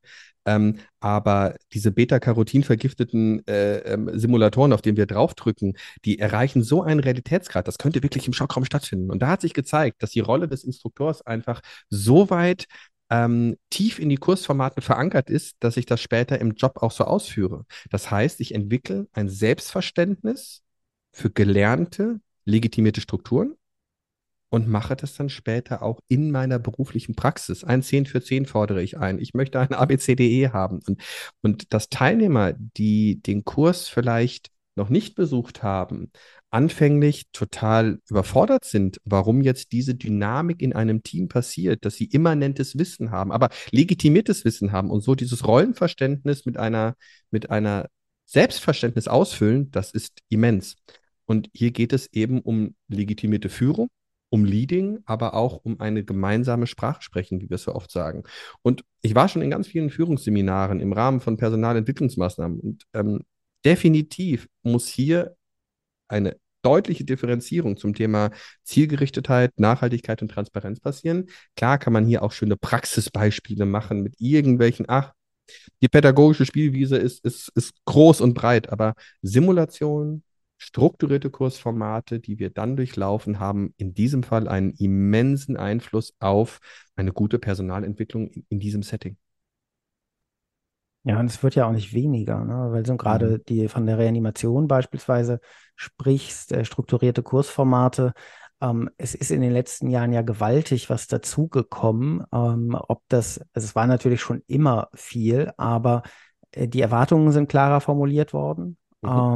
Aber diese Beta-Carotin-vergifteten Simulatoren, auf denen wir draufdrücken, die erreichen so einen Realitätsgrad, das könnte wirklich im Schockraum stattfinden. Und da hat sich gezeigt, dass die Rolle des Instruktors einfach so weit tief in die Kursformate verankert ist, dass ich das später im Job auch so ausführe. Das heißt, ich entwickle ein Selbstverständnis für gelernte, legitimierte Strukturen und mache das dann später auch in meiner beruflichen Praxis. Ein 10 für 10 fordere ich ein. Ich möchte ein ABCDE haben. Und dass Teilnehmer, die den Kurs vielleicht noch nicht besucht haben, anfänglich total überfordert sind, warum jetzt diese Dynamik in einem Team passiert, dass sie immanentes Wissen haben, aber legitimiertes Wissen haben und so dieses Rollenverständnis mit einer Selbstverständnis ausfüllen, das ist immens. Und hier geht es eben um legitimierte Führung, um Leading, aber auch um eine gemeinsame Sprache sprechen, wie wir so oft sagen. Und ich war schon in ganz vielen Führungsseminaren im Rahmen von Personalentwicklungsmaßnahmen und definitiv muss hier eine deutliche Differenzierung zum Thema Zielgerichtetheit, Nachhaltigkeit und Transparenz passieren. Klar kann man hier auch schöne Praxisbeispiele machen mit irgendwelchen, die pädagogische Spielwiese ist groß und breit, aber Simulation, strukturierte Kursformate, die wir dann durchlaufen, haben in diesem Fall einen immensen Einfluss auf eine gute Personalentwicklung in diesem Setting. Ja, und es wird ja auch nicht weniger, ne? Weil so Mhm. gerade die von der Reanimation beispielsweise sprichst, strukturierte Kursformate. Es ist in den letzten Jahren ja gewaltig was dazugekommen. Ob das, also es war natürlich schon immer viel, aber die Erwartungen sind klarer formuliert worden. Mhm.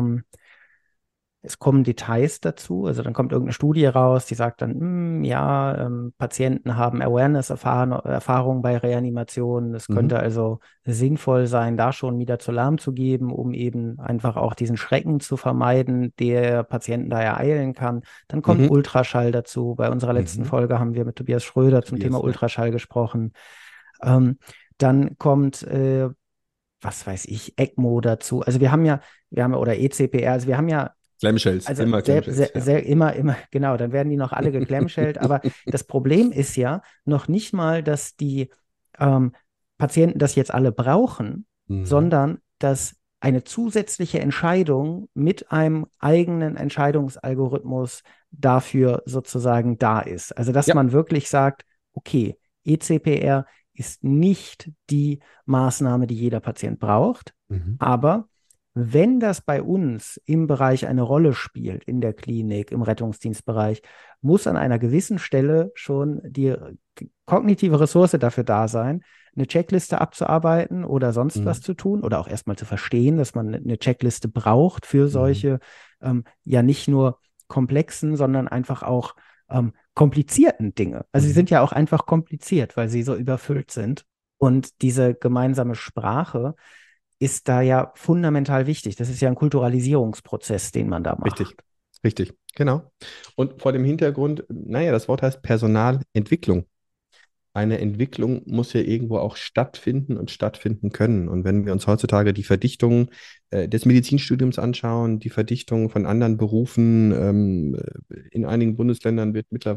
Es kommen Details dazu, also dann kommt irgendeine Studie raus, die sagt dann, ja, Patienten haben Erfahrungen bei Reanimationen. Es könnte Mhm. also sinnvoll sein, da schon Midazolam zu geben, um eben einfach auch diesen Schrecken zu vermeiden, der Patienten da ereilen kann. Dann kommt Mhm. Ultraschall dazu. Bei unserer letzten Mhm. Folge haben wir mit Tobias Schröder zum Thema Tobias, ja. Ultraschall gesprochen. Ähm, Dann kommt was weiß ich, ECMO dazu. Also oder ECPR, also wir haben ja Clamshells, also immer Clamshells, ja. immer, genau, dann werden die noch alle geklemschellt. Aber das Problem ist ja noch nicht mal, dass die ähm, Patienten das jetzt alle brauchen, Mhm. sondern dass eine zusätzliche Entscheidung mit einem eigenen Entscheidungsalgorithmus dafür sozusagen da ist. Also dass Ja. man wirklich sagt, okay, ECPR ist nicht die Maßnahme, die jeder Patient braucht, Mhm. aber wenn das bei uns im Bereich eine Rolle spielt, in der Klinik, im Rettungsdienstbereich, muss an einer gewissen Stelle schon die kognitive Ressource dafür da sein, eine Checkliste abzuarbeiten oder sonst was Mhm. zu tun oder auch erstmal zu verstehen, dass man eine Checkliste braucht für Mhm. solche ja nicht nur komplexen, sondern einfach auch komplizierten Dinge. Also sie Mhm. sind ja auch einfach kompliziert, weil sie so überfüllt sind. Und diese gemeinsame Sprache, ist da ja fundamental wichtig. Das ist ja ein Kulturalisierungsprozess, den man da Richtig, macht. richtig, genau. Und vor dem Hintergrund, naja, das Wort heißt Personalentwicklung. Eine Entwicklung muss ja irgendwo auch stattfinden und stattfinden können. Und wenn wir uns heutzutage die Verdichtung des Medizinstudiums anschauen, die Verdichtung von anderen Berufen, in einigen Bundesländern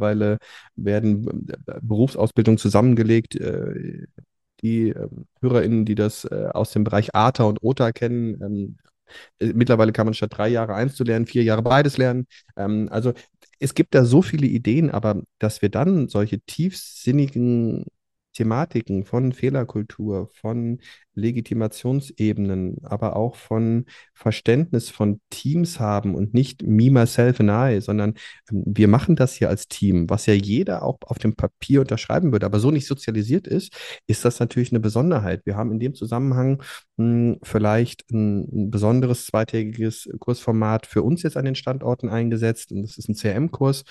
werden Berufsausbildungen zusammengelegt. Die HörerInnen, die das aus dem Bereich ATA und OTA kennen, mittlerweile kann man statt 3 Jahre eins zu lernen, 4 Jahre beides lernen. Also es gibt da so viele Ideen, aber dass wir dann solche tiefsinnigen Thematiken von Fehlerkultur, von Legitimationsebenen, aber auch von Verständnis von Teams haben und nicht me, myself and I, sondern wir machen das hier als Team, was ja jeder auch auf dem Papier unterschreiben würde, aber so nicht sozialisiert ist, ist das natürlich eine Besonderheit. Wir haben in dem Zusammenhang vielleicht ein besonderes zweitägiges Kursformat für uns jetzt an den Standorten eingesetzt. Und das ist ein CRM-Kurs.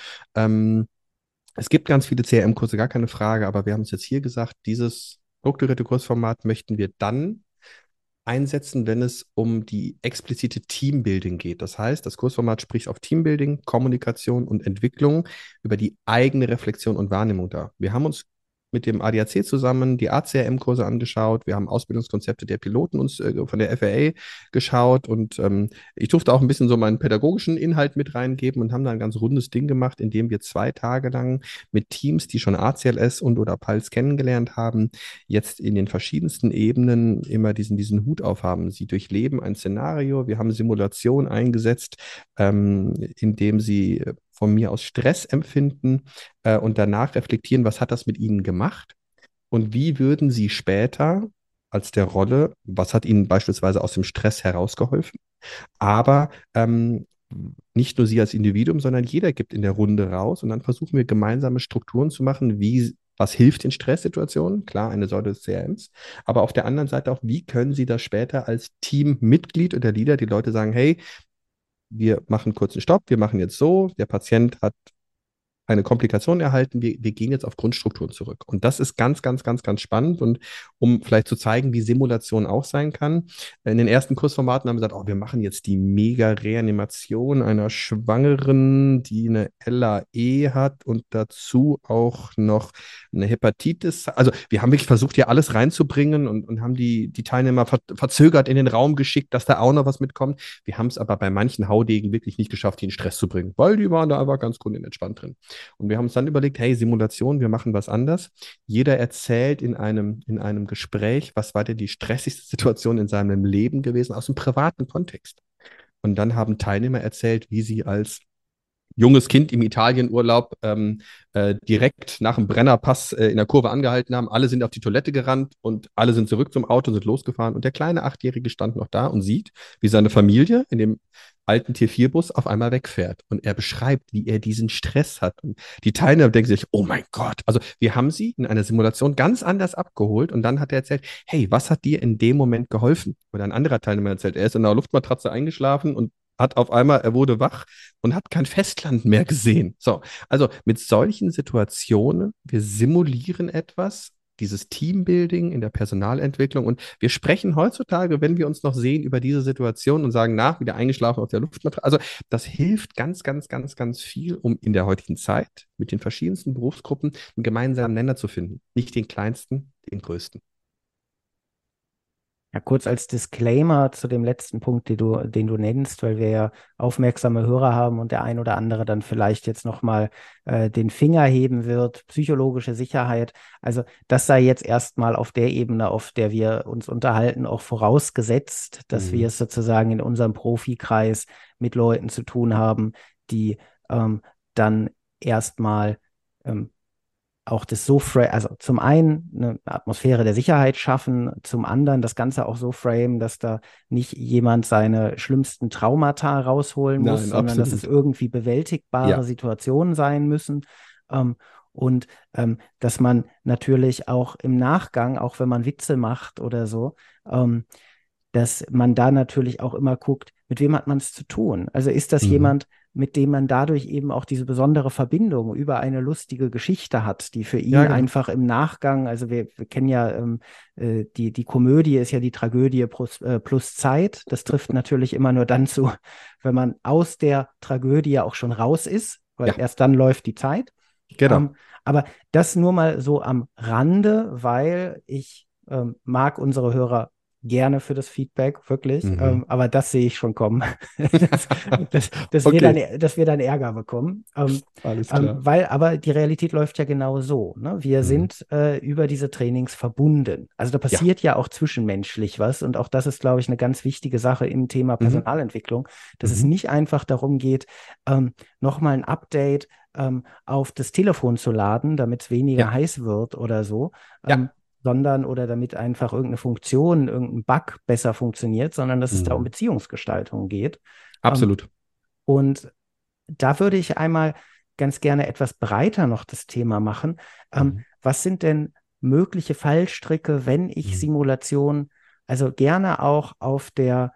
Es gibt ganz viele CRM-Kurse, gar keine Frage, aber wir haben uns jetzt hier gesagt, dieses strukturierte Kursformat möchten wir dann einsetzen, wenn es um die explizite Teambuilding geht. Das heißt, das Kursformat spricht auf Teambuilding, Kommunikation und Entwicklung über die eigene Reflexion und Wahrnehmung da. Wir haben uns mit dem ADAC zusammen die ACRM-Kurse angeschaut. Wir haben Ausbildungskonzepte der Piloten uns von der FAA geschaut und ich durfte auch ein bisschen so meinen pädagogischen Inhalt mit reingeben und haben da ein ganz rundes Ding gemacht, indem wir 2 Tage lang mit Teams, die schon ACLS und oder PALS kennengelernt haben, jetzt in den verschiedensten Ebenen immer diesen Hut aufhaben. Sie durchleben ein Szenario. Wir haben Simulation eingesetzt, indem sie von mir aus Stress empfinden und danach reflektieren, was hat das mit ihnen gemacht und wie würden sie später als der Rolle, was hat ihnen beispielsweise aus dem Stress herausgeholfen, aber nicht nur sie als Individuum, sondern jeder gibt in der Runde raus und dann versuchen wir gemeinsame Strukturen zu machen, was hilft in Stresssituationen? Klar, eine Säule des CRMs, aber auf der anderen Seite auch, wie können Sie das später als Teammitglied oder Leader, die Leute sagen, hey, wir machen kurz einen Stopp, wir machen jetzt so, der Patient hat eine Komplikation erhalten. Wir gehen jetzt auf Grundstrukturen zurück. Und das ist ganz, ganz, ganz, ganz spannend. Und um vielleicht zu zeigen, wie Simulation auch sein kann, in den ersten Kursformaten haben wir gesagt, oh, wir machen jetzt die Mega-Reanimation einer Schwangeren, die eine LAE hat und dazu auch noch eine Hepatitis. Also wir haben wirklich versucht, hier alles reinzubringen und haben die Teilnehmer verzögert in den Raum geschickt, dass da auch noch was mitkommt. Wir haben es aber bei manchen Haudegen wirklich nicht geschafft, die in Stress zu bringen, weil die waren da einfach ganz grundentspannt drin. Und wir haben uns dann überlegt, hey, Simulation, wir machen was anders. Jeder erzählt in einem Gespräch, was war denn die stressigste Situation in seinem Leben gewesen, aus dem privaten Kontext. Und dann haben Teilnehmer erzählt, wie sie als junges Kind im Italienurlaub direkt nach dem Brennerpass in der Kurve angehalten haben. Alle sind auf die Toilette gerannt und alle sind zurück zum Auto und sind losgefahren. Und der kleine Achtjährige stand noch da und sieht, wie seine Familie in dem alten T4-Bus auf einmal wegfährt. Und er beschreibt, wie er diesen Stress hat. Und die Teilnehmer denken sich, oh mein Gott. Also wir haben sie in einer Simulation ganz anders abgeholt. Und dann hat er erzählt, hey, was hat dir in dem Moment geholfen? Oder ein anderer Teilnehmer erzählt, er ist in einer Luftmatratze eingeschlafen und hat auf einmal, er wurde wach und hat kein Festland mehr gesehen. So, also mit solchen Situationen, wir simulieren etwas, dieses Teambuilding in der Personalentwicklung und wir sprechen heutzutage, wenn wir uns noch sehen, über diese Situation und sagen, nach, wieder eingeschlafen auf der Luftmatratze. Also das hilft ganz, ganz, ganz, ganz viel, um in der heutigen Zeit mit den verschiedensten Berufsgruppen einen gemeinsamen Nenner zu finden. Nicht den kleinsten, den größten. Ja, kurz als Disclaimer zu dem letzten Punkt, den du nennst, weil wir ja aufmerksame Hörer haben und der ein oder andere dann vielleicht jetzt nochmal den Finger heben wird, psychologische Sicherheit. Also das sei jetzt erstmal auf der Ebene, auf der wir uns unterhalten, auch vorausgesetzt, dass wir Mhm. es sozusagen in unserem Profikreis mit Leuten zu tun haben, die dann erstmal ähm, auch das so also zum einen eine Atmosphäre der Sicherheit schaffen, zum anderen das Ganze auch so framen, dass da nicht jemand seine schlimmsten Traumata rausholen muss, Nein, sondern dass es absolut. irgendwie bewältigbare Ja, Situationen sein müssen. Ähm, und dass man natürlich auch im Nachgang, auch wenn man Witze macht oder so, ähm, dass man da natürlich auch immer guckt, mit wem hat man es zu tun? Also ist das mhm. jemand, mit dem man dadurch eben auch diese besondere Verbindung über eine lustige Geschichte hat, die für Ja, ihn genau. einfach im Nachgang, also wir kennen ja, die Komödie ist ja die Tragödie plus Zeit. Das trifft natürlich immer nur dann zu, wenn man aus der Tragödie auch schon raus ist, weil Ja, erst dann läuft die Zeit. genau. Aber das nur mal so am Rande, weil ich mag unsere Hörer gerne für das Feedback, wirklich. Mhm. Aber das sehe ich schon kommen, dass, Okay, dass wir dann Ärger bekommen. alles klar. Weil aber die Realität läuft ja genau so. Ne? Wir Mhm. sind über diese Trainings verbunden. Also da Ja. passiert ja auch zwischenmenschlich was. Und auch das ist, glaube ich, eine ganz wichtige Sache im Thema Mhm. Personalentwicklung, dass es Mhm. nicht einfach darum geht, nochmal ein Update auf das Telefon zu laden, damit es Ja, weniger heiß wird oder so, ja. sondern oder damit einfach irgendeine Funktion, irgendein Bug besser funktioniert, sondern dass es da um Mhm. Beziehungsgestaltung geht. Ähm, Absolut. und da würde ich einmal ganz gerne etwas breiter noch das Thema machen. Mhm. Was sind denn mögliche Fallstricke, wenn ich Mhm. Simulation, also gerne auch auf der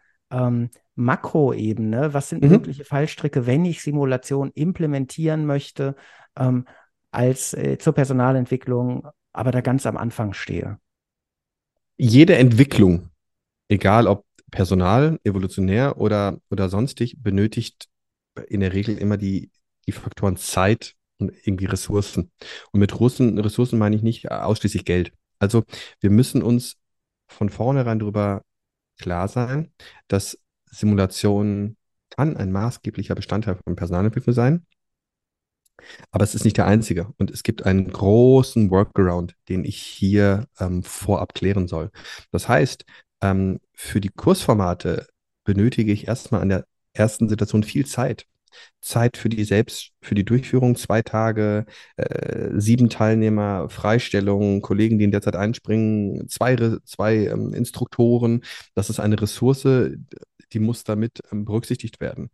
Makroebene, was sind Mhm. mögliche Fallstricke, wenn ich Simulation implementieren möchte, ähm, als zur Personalentwicklung, aber da ganz am Anfang stehe? Jede Entwicklung, egal ob Personal, evolutionär oder sonstig, benötigt in der Regel immer die Faktoren Zeit und irgendwie Ressourcen. Und mit Ressourcen meine ich nicht ausschließlich Geld. Also wir müssen uns von vornherein darüber klar sein, dass Simulation kann ein maßgeblicher Bestandteil von Personalentwicklung sein. Aber es ist nicht der einzige. Und es gibt einen großen Workaround, den ich hier vorab klären soll. Das heißt, für die Kursformate benötige ich erstmal an der ersten Situation viel Zeit. Zeit für die Durchführung, 2 Tage, 7 Teilnehmer, Freistellung, Kollegen, die in der Zeit einspringen, zwei Instruktoren. Das ist eine Ressource, die muss damit berücksichtigt werden.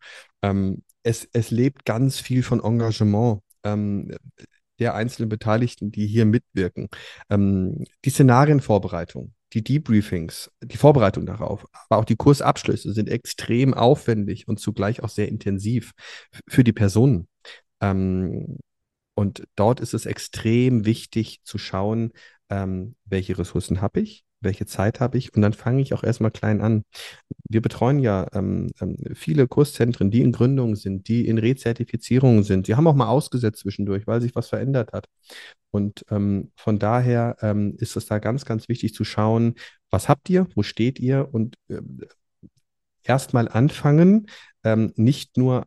Es lebt ganz viel von Engagement der einzelnen Beteiligten, die hier mitwirken. Die Szenarienvorbereitung, die Debriefings, die Vorbereitung darauf, aber auch die Kursabschlüsse sind extrem aufwendig und zugleich auch sehr intensiv für die Personen. Ähm, und dort ist es extrem wichtig zu schauen, welche Ressourcen habe ich, welche Zeit habe ich und dann fange ich auch erstmal klein an. Wir betreuen ja viele Kurszentren, die in Gründung sind, die in Rezertifizierung sind. Die haben auch mal ausgesetzt zwischendurch, weil sich was verändert hat. Und von daher ist es da ganz, ganz wichtig zu schauen, was habt ihr, wo steht ihr und erstmal anfangen, nicht nur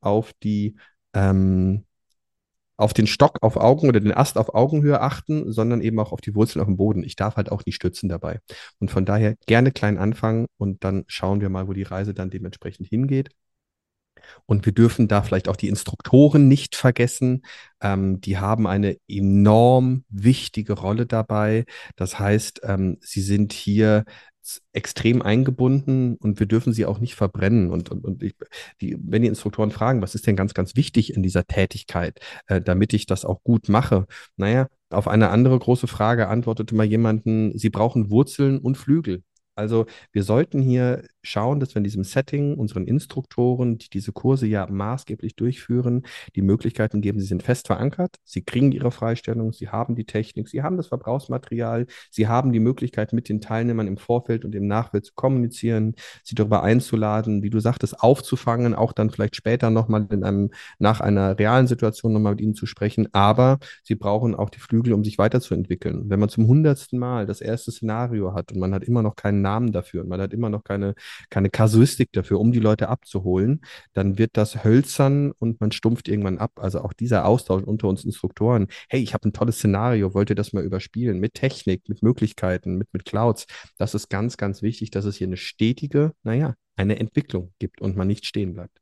ähm, auf den Stock auf Augen oder den Ast auf Augenhöhe achten, sondern eben auch auf die Wurzeln auf dem Boden. Ich darf halt auch nicht stützen dabei. Und von daher gerne klein anfangen und dann schauen wir mal, wo die Reise dann dementsprechend hingeht. Und wir dürfen da vielleicht auch die Instruktoren nicht vergessen. Die haben eine enorm wichtige Rolle dabei. Das heißt, sie sind hier extrem eingebunden und wir dürfen sie auch nicht verbrennen. Wenn die Instruktoren fragen, was ist denn ganz, ganz wichtig in dieser Tätigkeit, damit ich das auch gut mache? Naja, auf eine andere große Frage antwortete mal jemanden, sie brauchen Wurzeln und Flügel. Also wir sollten hier schauen, dass wir in diesem Setting unseren Instruktoren, die diese Kurse ja maßgeblich durchführen, die Möglichkeiten geben, sie sind fest verankert, sie kriegen ihre Freistellung, sie haben die Technik, sie haben das Verbrauchsmaterial, sie haben die Möglichkeit, mit den Teilnehmern im Vorfeld und im Nachfeld zu kommunizieren, sie darüber einzuladen, wie du sagtest, aufzufangen, auch dann vielleicht später nochmal nach einer realen Situation nochmal mit ihnen zu sprechen. Aber sie brauchen auch die Flügel, um sich weiterzuentwickeln. Wenn man zum hundertsten Mal das erste Szenario hat und man hat immer noch keinen Namen dafür und man hat immer noch keine Kasuistik dafür, um die Leute abzuholen, dann wird das hölzern und man stumpft irgendwann ab. Also auch dieser Austausch unter uns Instruktoren. Hey, ich habe ein tolles Szenario, wollt ihr das mal überspielen? Mit Technik, mit Möglichkeiten, mit Clouds. Das ist ganz, ganz wichtig, dass es hier eine stetige, naja, eine Entwicklung gibt und man nicht stehen bleibt.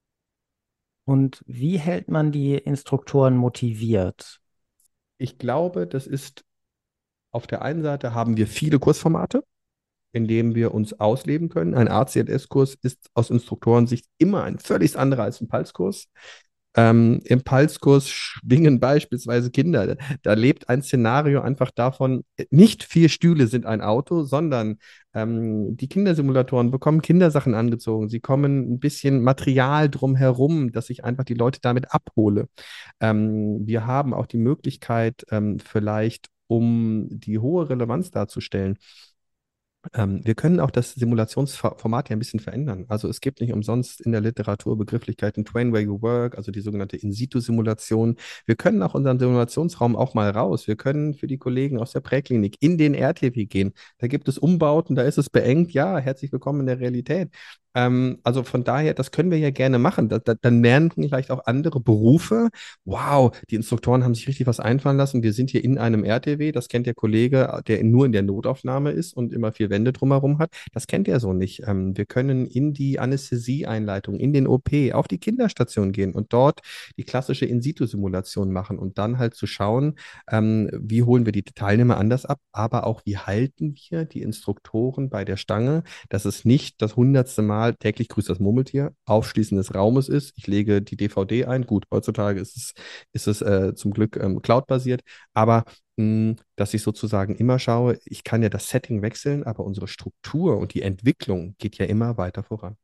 Und wie hält man die Instruktoren motiviert? Ich glaube, das ist auf der einen Seite haben wir viele Kursformate, in dem wir uns ausleben können. Ein ACLS-Kurs ist aus Instruktorensicht immer ein völlig anderer als ein Pulskurs. Im Pulskurs schwingen beispielsweise Kinder. Da lebt ein Szenario einfach davon, nicht 4 Stühle sind ein Auto, sondern die Kindersimulatoren bekommen Kindersachen angezogen. Sie kommen ein bisschen Material drumherum, dass ich einfach die Leute damit abhole. Wir haben auch die Möglichkeit, vielleicht, um die hohe Relevanz darzustellen, wir können auch das Simulationsformat ja ein bisschen verändern. Also es gibt nicht umsonst in der Literatur Begrifflichkeiten Train Where You Work, also die sogenannte In-situ-Simulation. Wir können auch unseren Simulationsraum auch mal raus. Wir können für die Kollegen aus der Präklinik in den RTW gehen. Da gibt es Umbauten, da ist es beengt. Ja, herzlich willkommen in der Realität. Also von daher, das können wir ja gerne machen. Dann lernen vielleicht auch andere Berufe. Wow, die Instruktoren haben sich richtig was einfallen lassen. Wir sind hier in einem RTW. Das kennt der Kollege, der nur in der Notaufnahme ist und immer 4 Wände drumherum hat. Das kennt er so nicht. Wir können in die Anästhesieeinleitung, in den OP, auf die Kinderstation gehen und dort die klassische In-situ-Simulation machen und dann halt zu schauen, wie holen wir die Teilnehmer anders ab, aber auch wie halten wir die Instruktoren bei der Stange, dass es nicht das hundertste Mal täglich grüßt das Murmeltier, Aufschließen des Raumes ist. Ich lege die DVD ein. Gut, heutzutage ist es zum Glück Cloud-basiert, aber dass ich sozusagen immer schaue, ich kann ja das Setting wechseln, aber unsere Struktur und die Entwicklung geht ja immer weiter voran.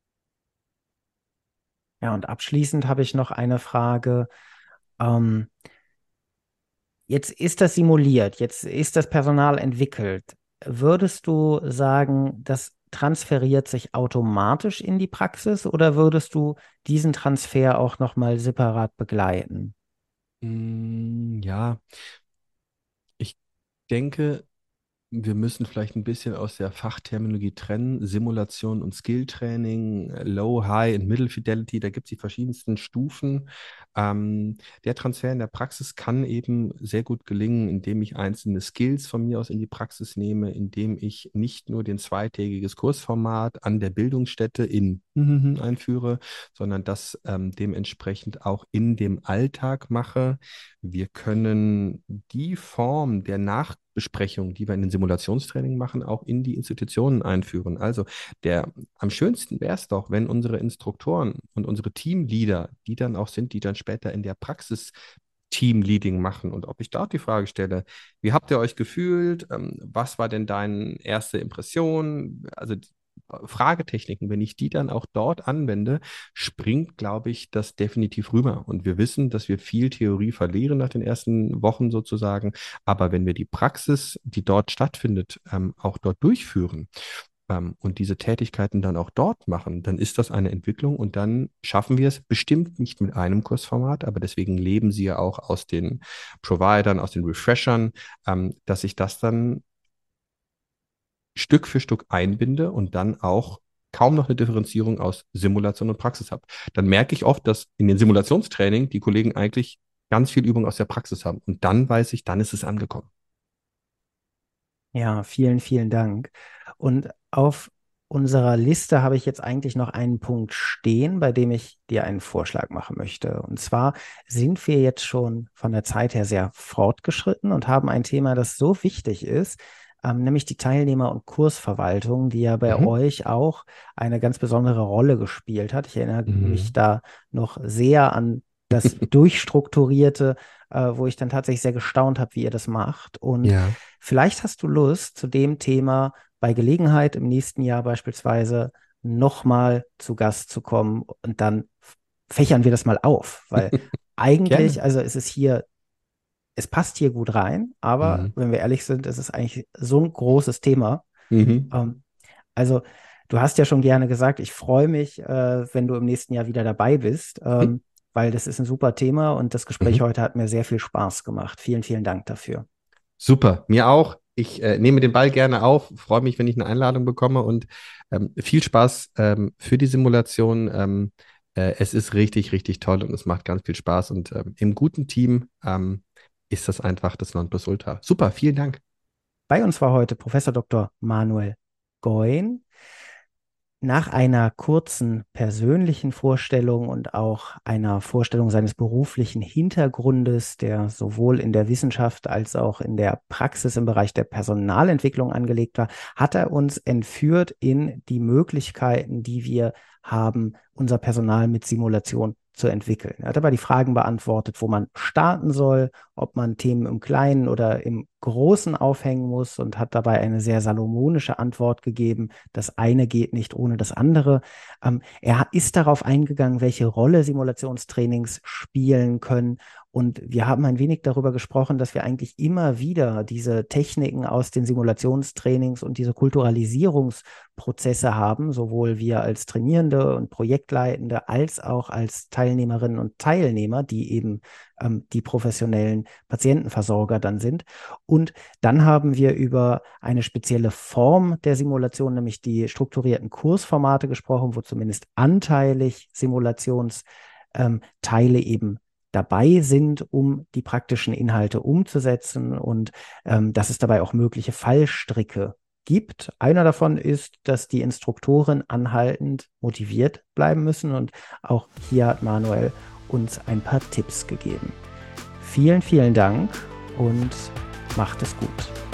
Ja, und abschließend habe ich noch eine Frage. Ähm, Jetzt ist das simuliert, jetzt ist das Personal entwickelt. Würdest du sagen, das transferiert sich automatisch in die Praxis oder würdest du diesen Transfer auch nochmal separat begleiten? Ja, ich denke, wir müssen vielleicht ein bisschen aus der Fachterminologie trennen. Simulation und Skilltraining, Low, High und Middle Fidelity, da gibt es die verschiedensten Stufen. Der Transfer in der Praxis kann eben sehr gut gelingen, indem ich einzelne Skills von mir aus in die Praxis nehme, indem ich nicht nur den zweitägiges Kursformat an der Bildungsstätte in einführe, sondern das dementsprechend auch in dem Alltag mache. Wir können die Form der Nachbesprechung, die wir in den Simulationstraining machen, auch in die Institutionen einführen. Also am schönsten wäre es doch, wenn unsere Instruktoren und unsere Teamleader, die dann auch sind, die dann später in der Praxis Teamleading machen. Und ob ich dort die Frage stelle, wie habt ihr euch gefühlt? Was war denn deine erste Impression? Also Fragetechniken, wenn ich die dann auch dort anwende, springt, glaube ich, das definitiv rüber. Und wir wissen, dass wir viel Theorie verlieren nach den ersten Wochen sozusagen. Aber wenn wir die Praxis, die dort stattfindet, auch dort durchführen, und diese Tätigkeiten dann auch dort machen, dann ist das eine Entwicklung und dann schaffen wir es bestimmt nicht mit einem Kursformat, aber deswegen leben sie ja auch aus den Providern, aus den Refreshern, dass ich das dann Stück für Stück einbinde und dann auch kaum noch eine Differenzierung aus Simulation und Praxis habe. Dann merke ich oft, dass in den Simulationstraining die Kollegen eigentlich ganz viel Übung aus der Praxis haben. Und dann weiß ich, dann ist es angekommen. Ja, vielen, vielen Dank. Und auf unserer Liste habe ich jetzt eigentlich noch einen Punkt stehen, bei dem ich dir einen Vorschlag machen möchte. Und zwar sind wir jetzt schon von der Zeit her sehr fortgeschritten und haben ein Thema, das so wichtig ist, nämlich die Teilnehmer- und Kursverwaltung, die ja bei Mhm. euch auch eine ganz besondere Rolle gespielt hat. Ich erinnere mich Mhm. da noch sehr an das Durchstrukturierte, wo ich dann tatsächlich sehr gestaunt habe, wie ihr das macht. Und Ja. vielleicht hast du Lust, zu dem Thema bei Gelegenheit im nächsten Jahr beispielsweise nochmal zu Gast zu kommen und dann fächern wir das mal auf, weil Gerne. eigentlich, also es ist hier, es passt hier gut rein, aber Mhm. wenn wir ehrlich sind, ist es eigentlich so ein großes Thema. Mhm. Ähm, also du hast ja schon gerne gesagt, ich freue mich, wenn du im nächsten Jahr wieder dabei bist, Mhm. weil das ist ein super Thema und das Gespräch Mhm. heute hat mir sehr viel Spaß gemacht. Vielen, vielen Dank dafür. Super, mir auch. Ich nehme den Ball gerne auf, freue mich, wenn ich eine Einladung bekomme und viel Spaß für die Simulation. Es ist richtig, richtig toll und es macht ganz viel Spaß und im guten Team ist das einfach das Nonplusultra. Super, vielen Dank. Bei uns war heute Professor Dr. Manuel Goin. Nach einer kurzen persönlichen Vorstellung und auch einer Vorstellung seines beruflichen Hintergrundes, der sowohl in der Wissenschaft als auch in der Praxis im Bereich der Personalentwicklung angelegt war, hat er uns entführt in die Möglichkeiten, die wir haben, unser Personal mit Simulation zu entwickeln. Er hat aber die Fragen beantwortet, wo man starten soll, ob man Themen im Kleinen oder im Großen aufhängen muss und hat dabei eine sehr salomonische Antwort gegeben: Das eine geht nicht ohne das andere. Er ist darauf eingegangen, welche Rolle Simulationstrainings spielen können. Und wir haben ein wenig darüber gesprochen, dass wir eigentlich immer wieder diese Techniken aus den Simulationstrainings und diese Kulturalisierungsprozesse haben, sowohl wir als Trainierende und Projektleitende als auch als Teilnehmerinnen und Teilnehmer, die eben die professionellen Patientenversorger dann sind. Und dann haben wir über eine spezielle Form der Simulation, nämlich die strukturierten Kursformate gesprochen, wo zumindest anteilig Simulationsteile eben dabei sind, um die praktischen Inhalte umzusetzen und dass es dabei auch mögliche Fallstricke gibt. Einer davon ist, dass die Instruktoren anhaltend motiviert bleiben müssen und auch hier hat Manuel uns ein paar Tipps gegeben. Vielen, vielen Dank und macht es gut.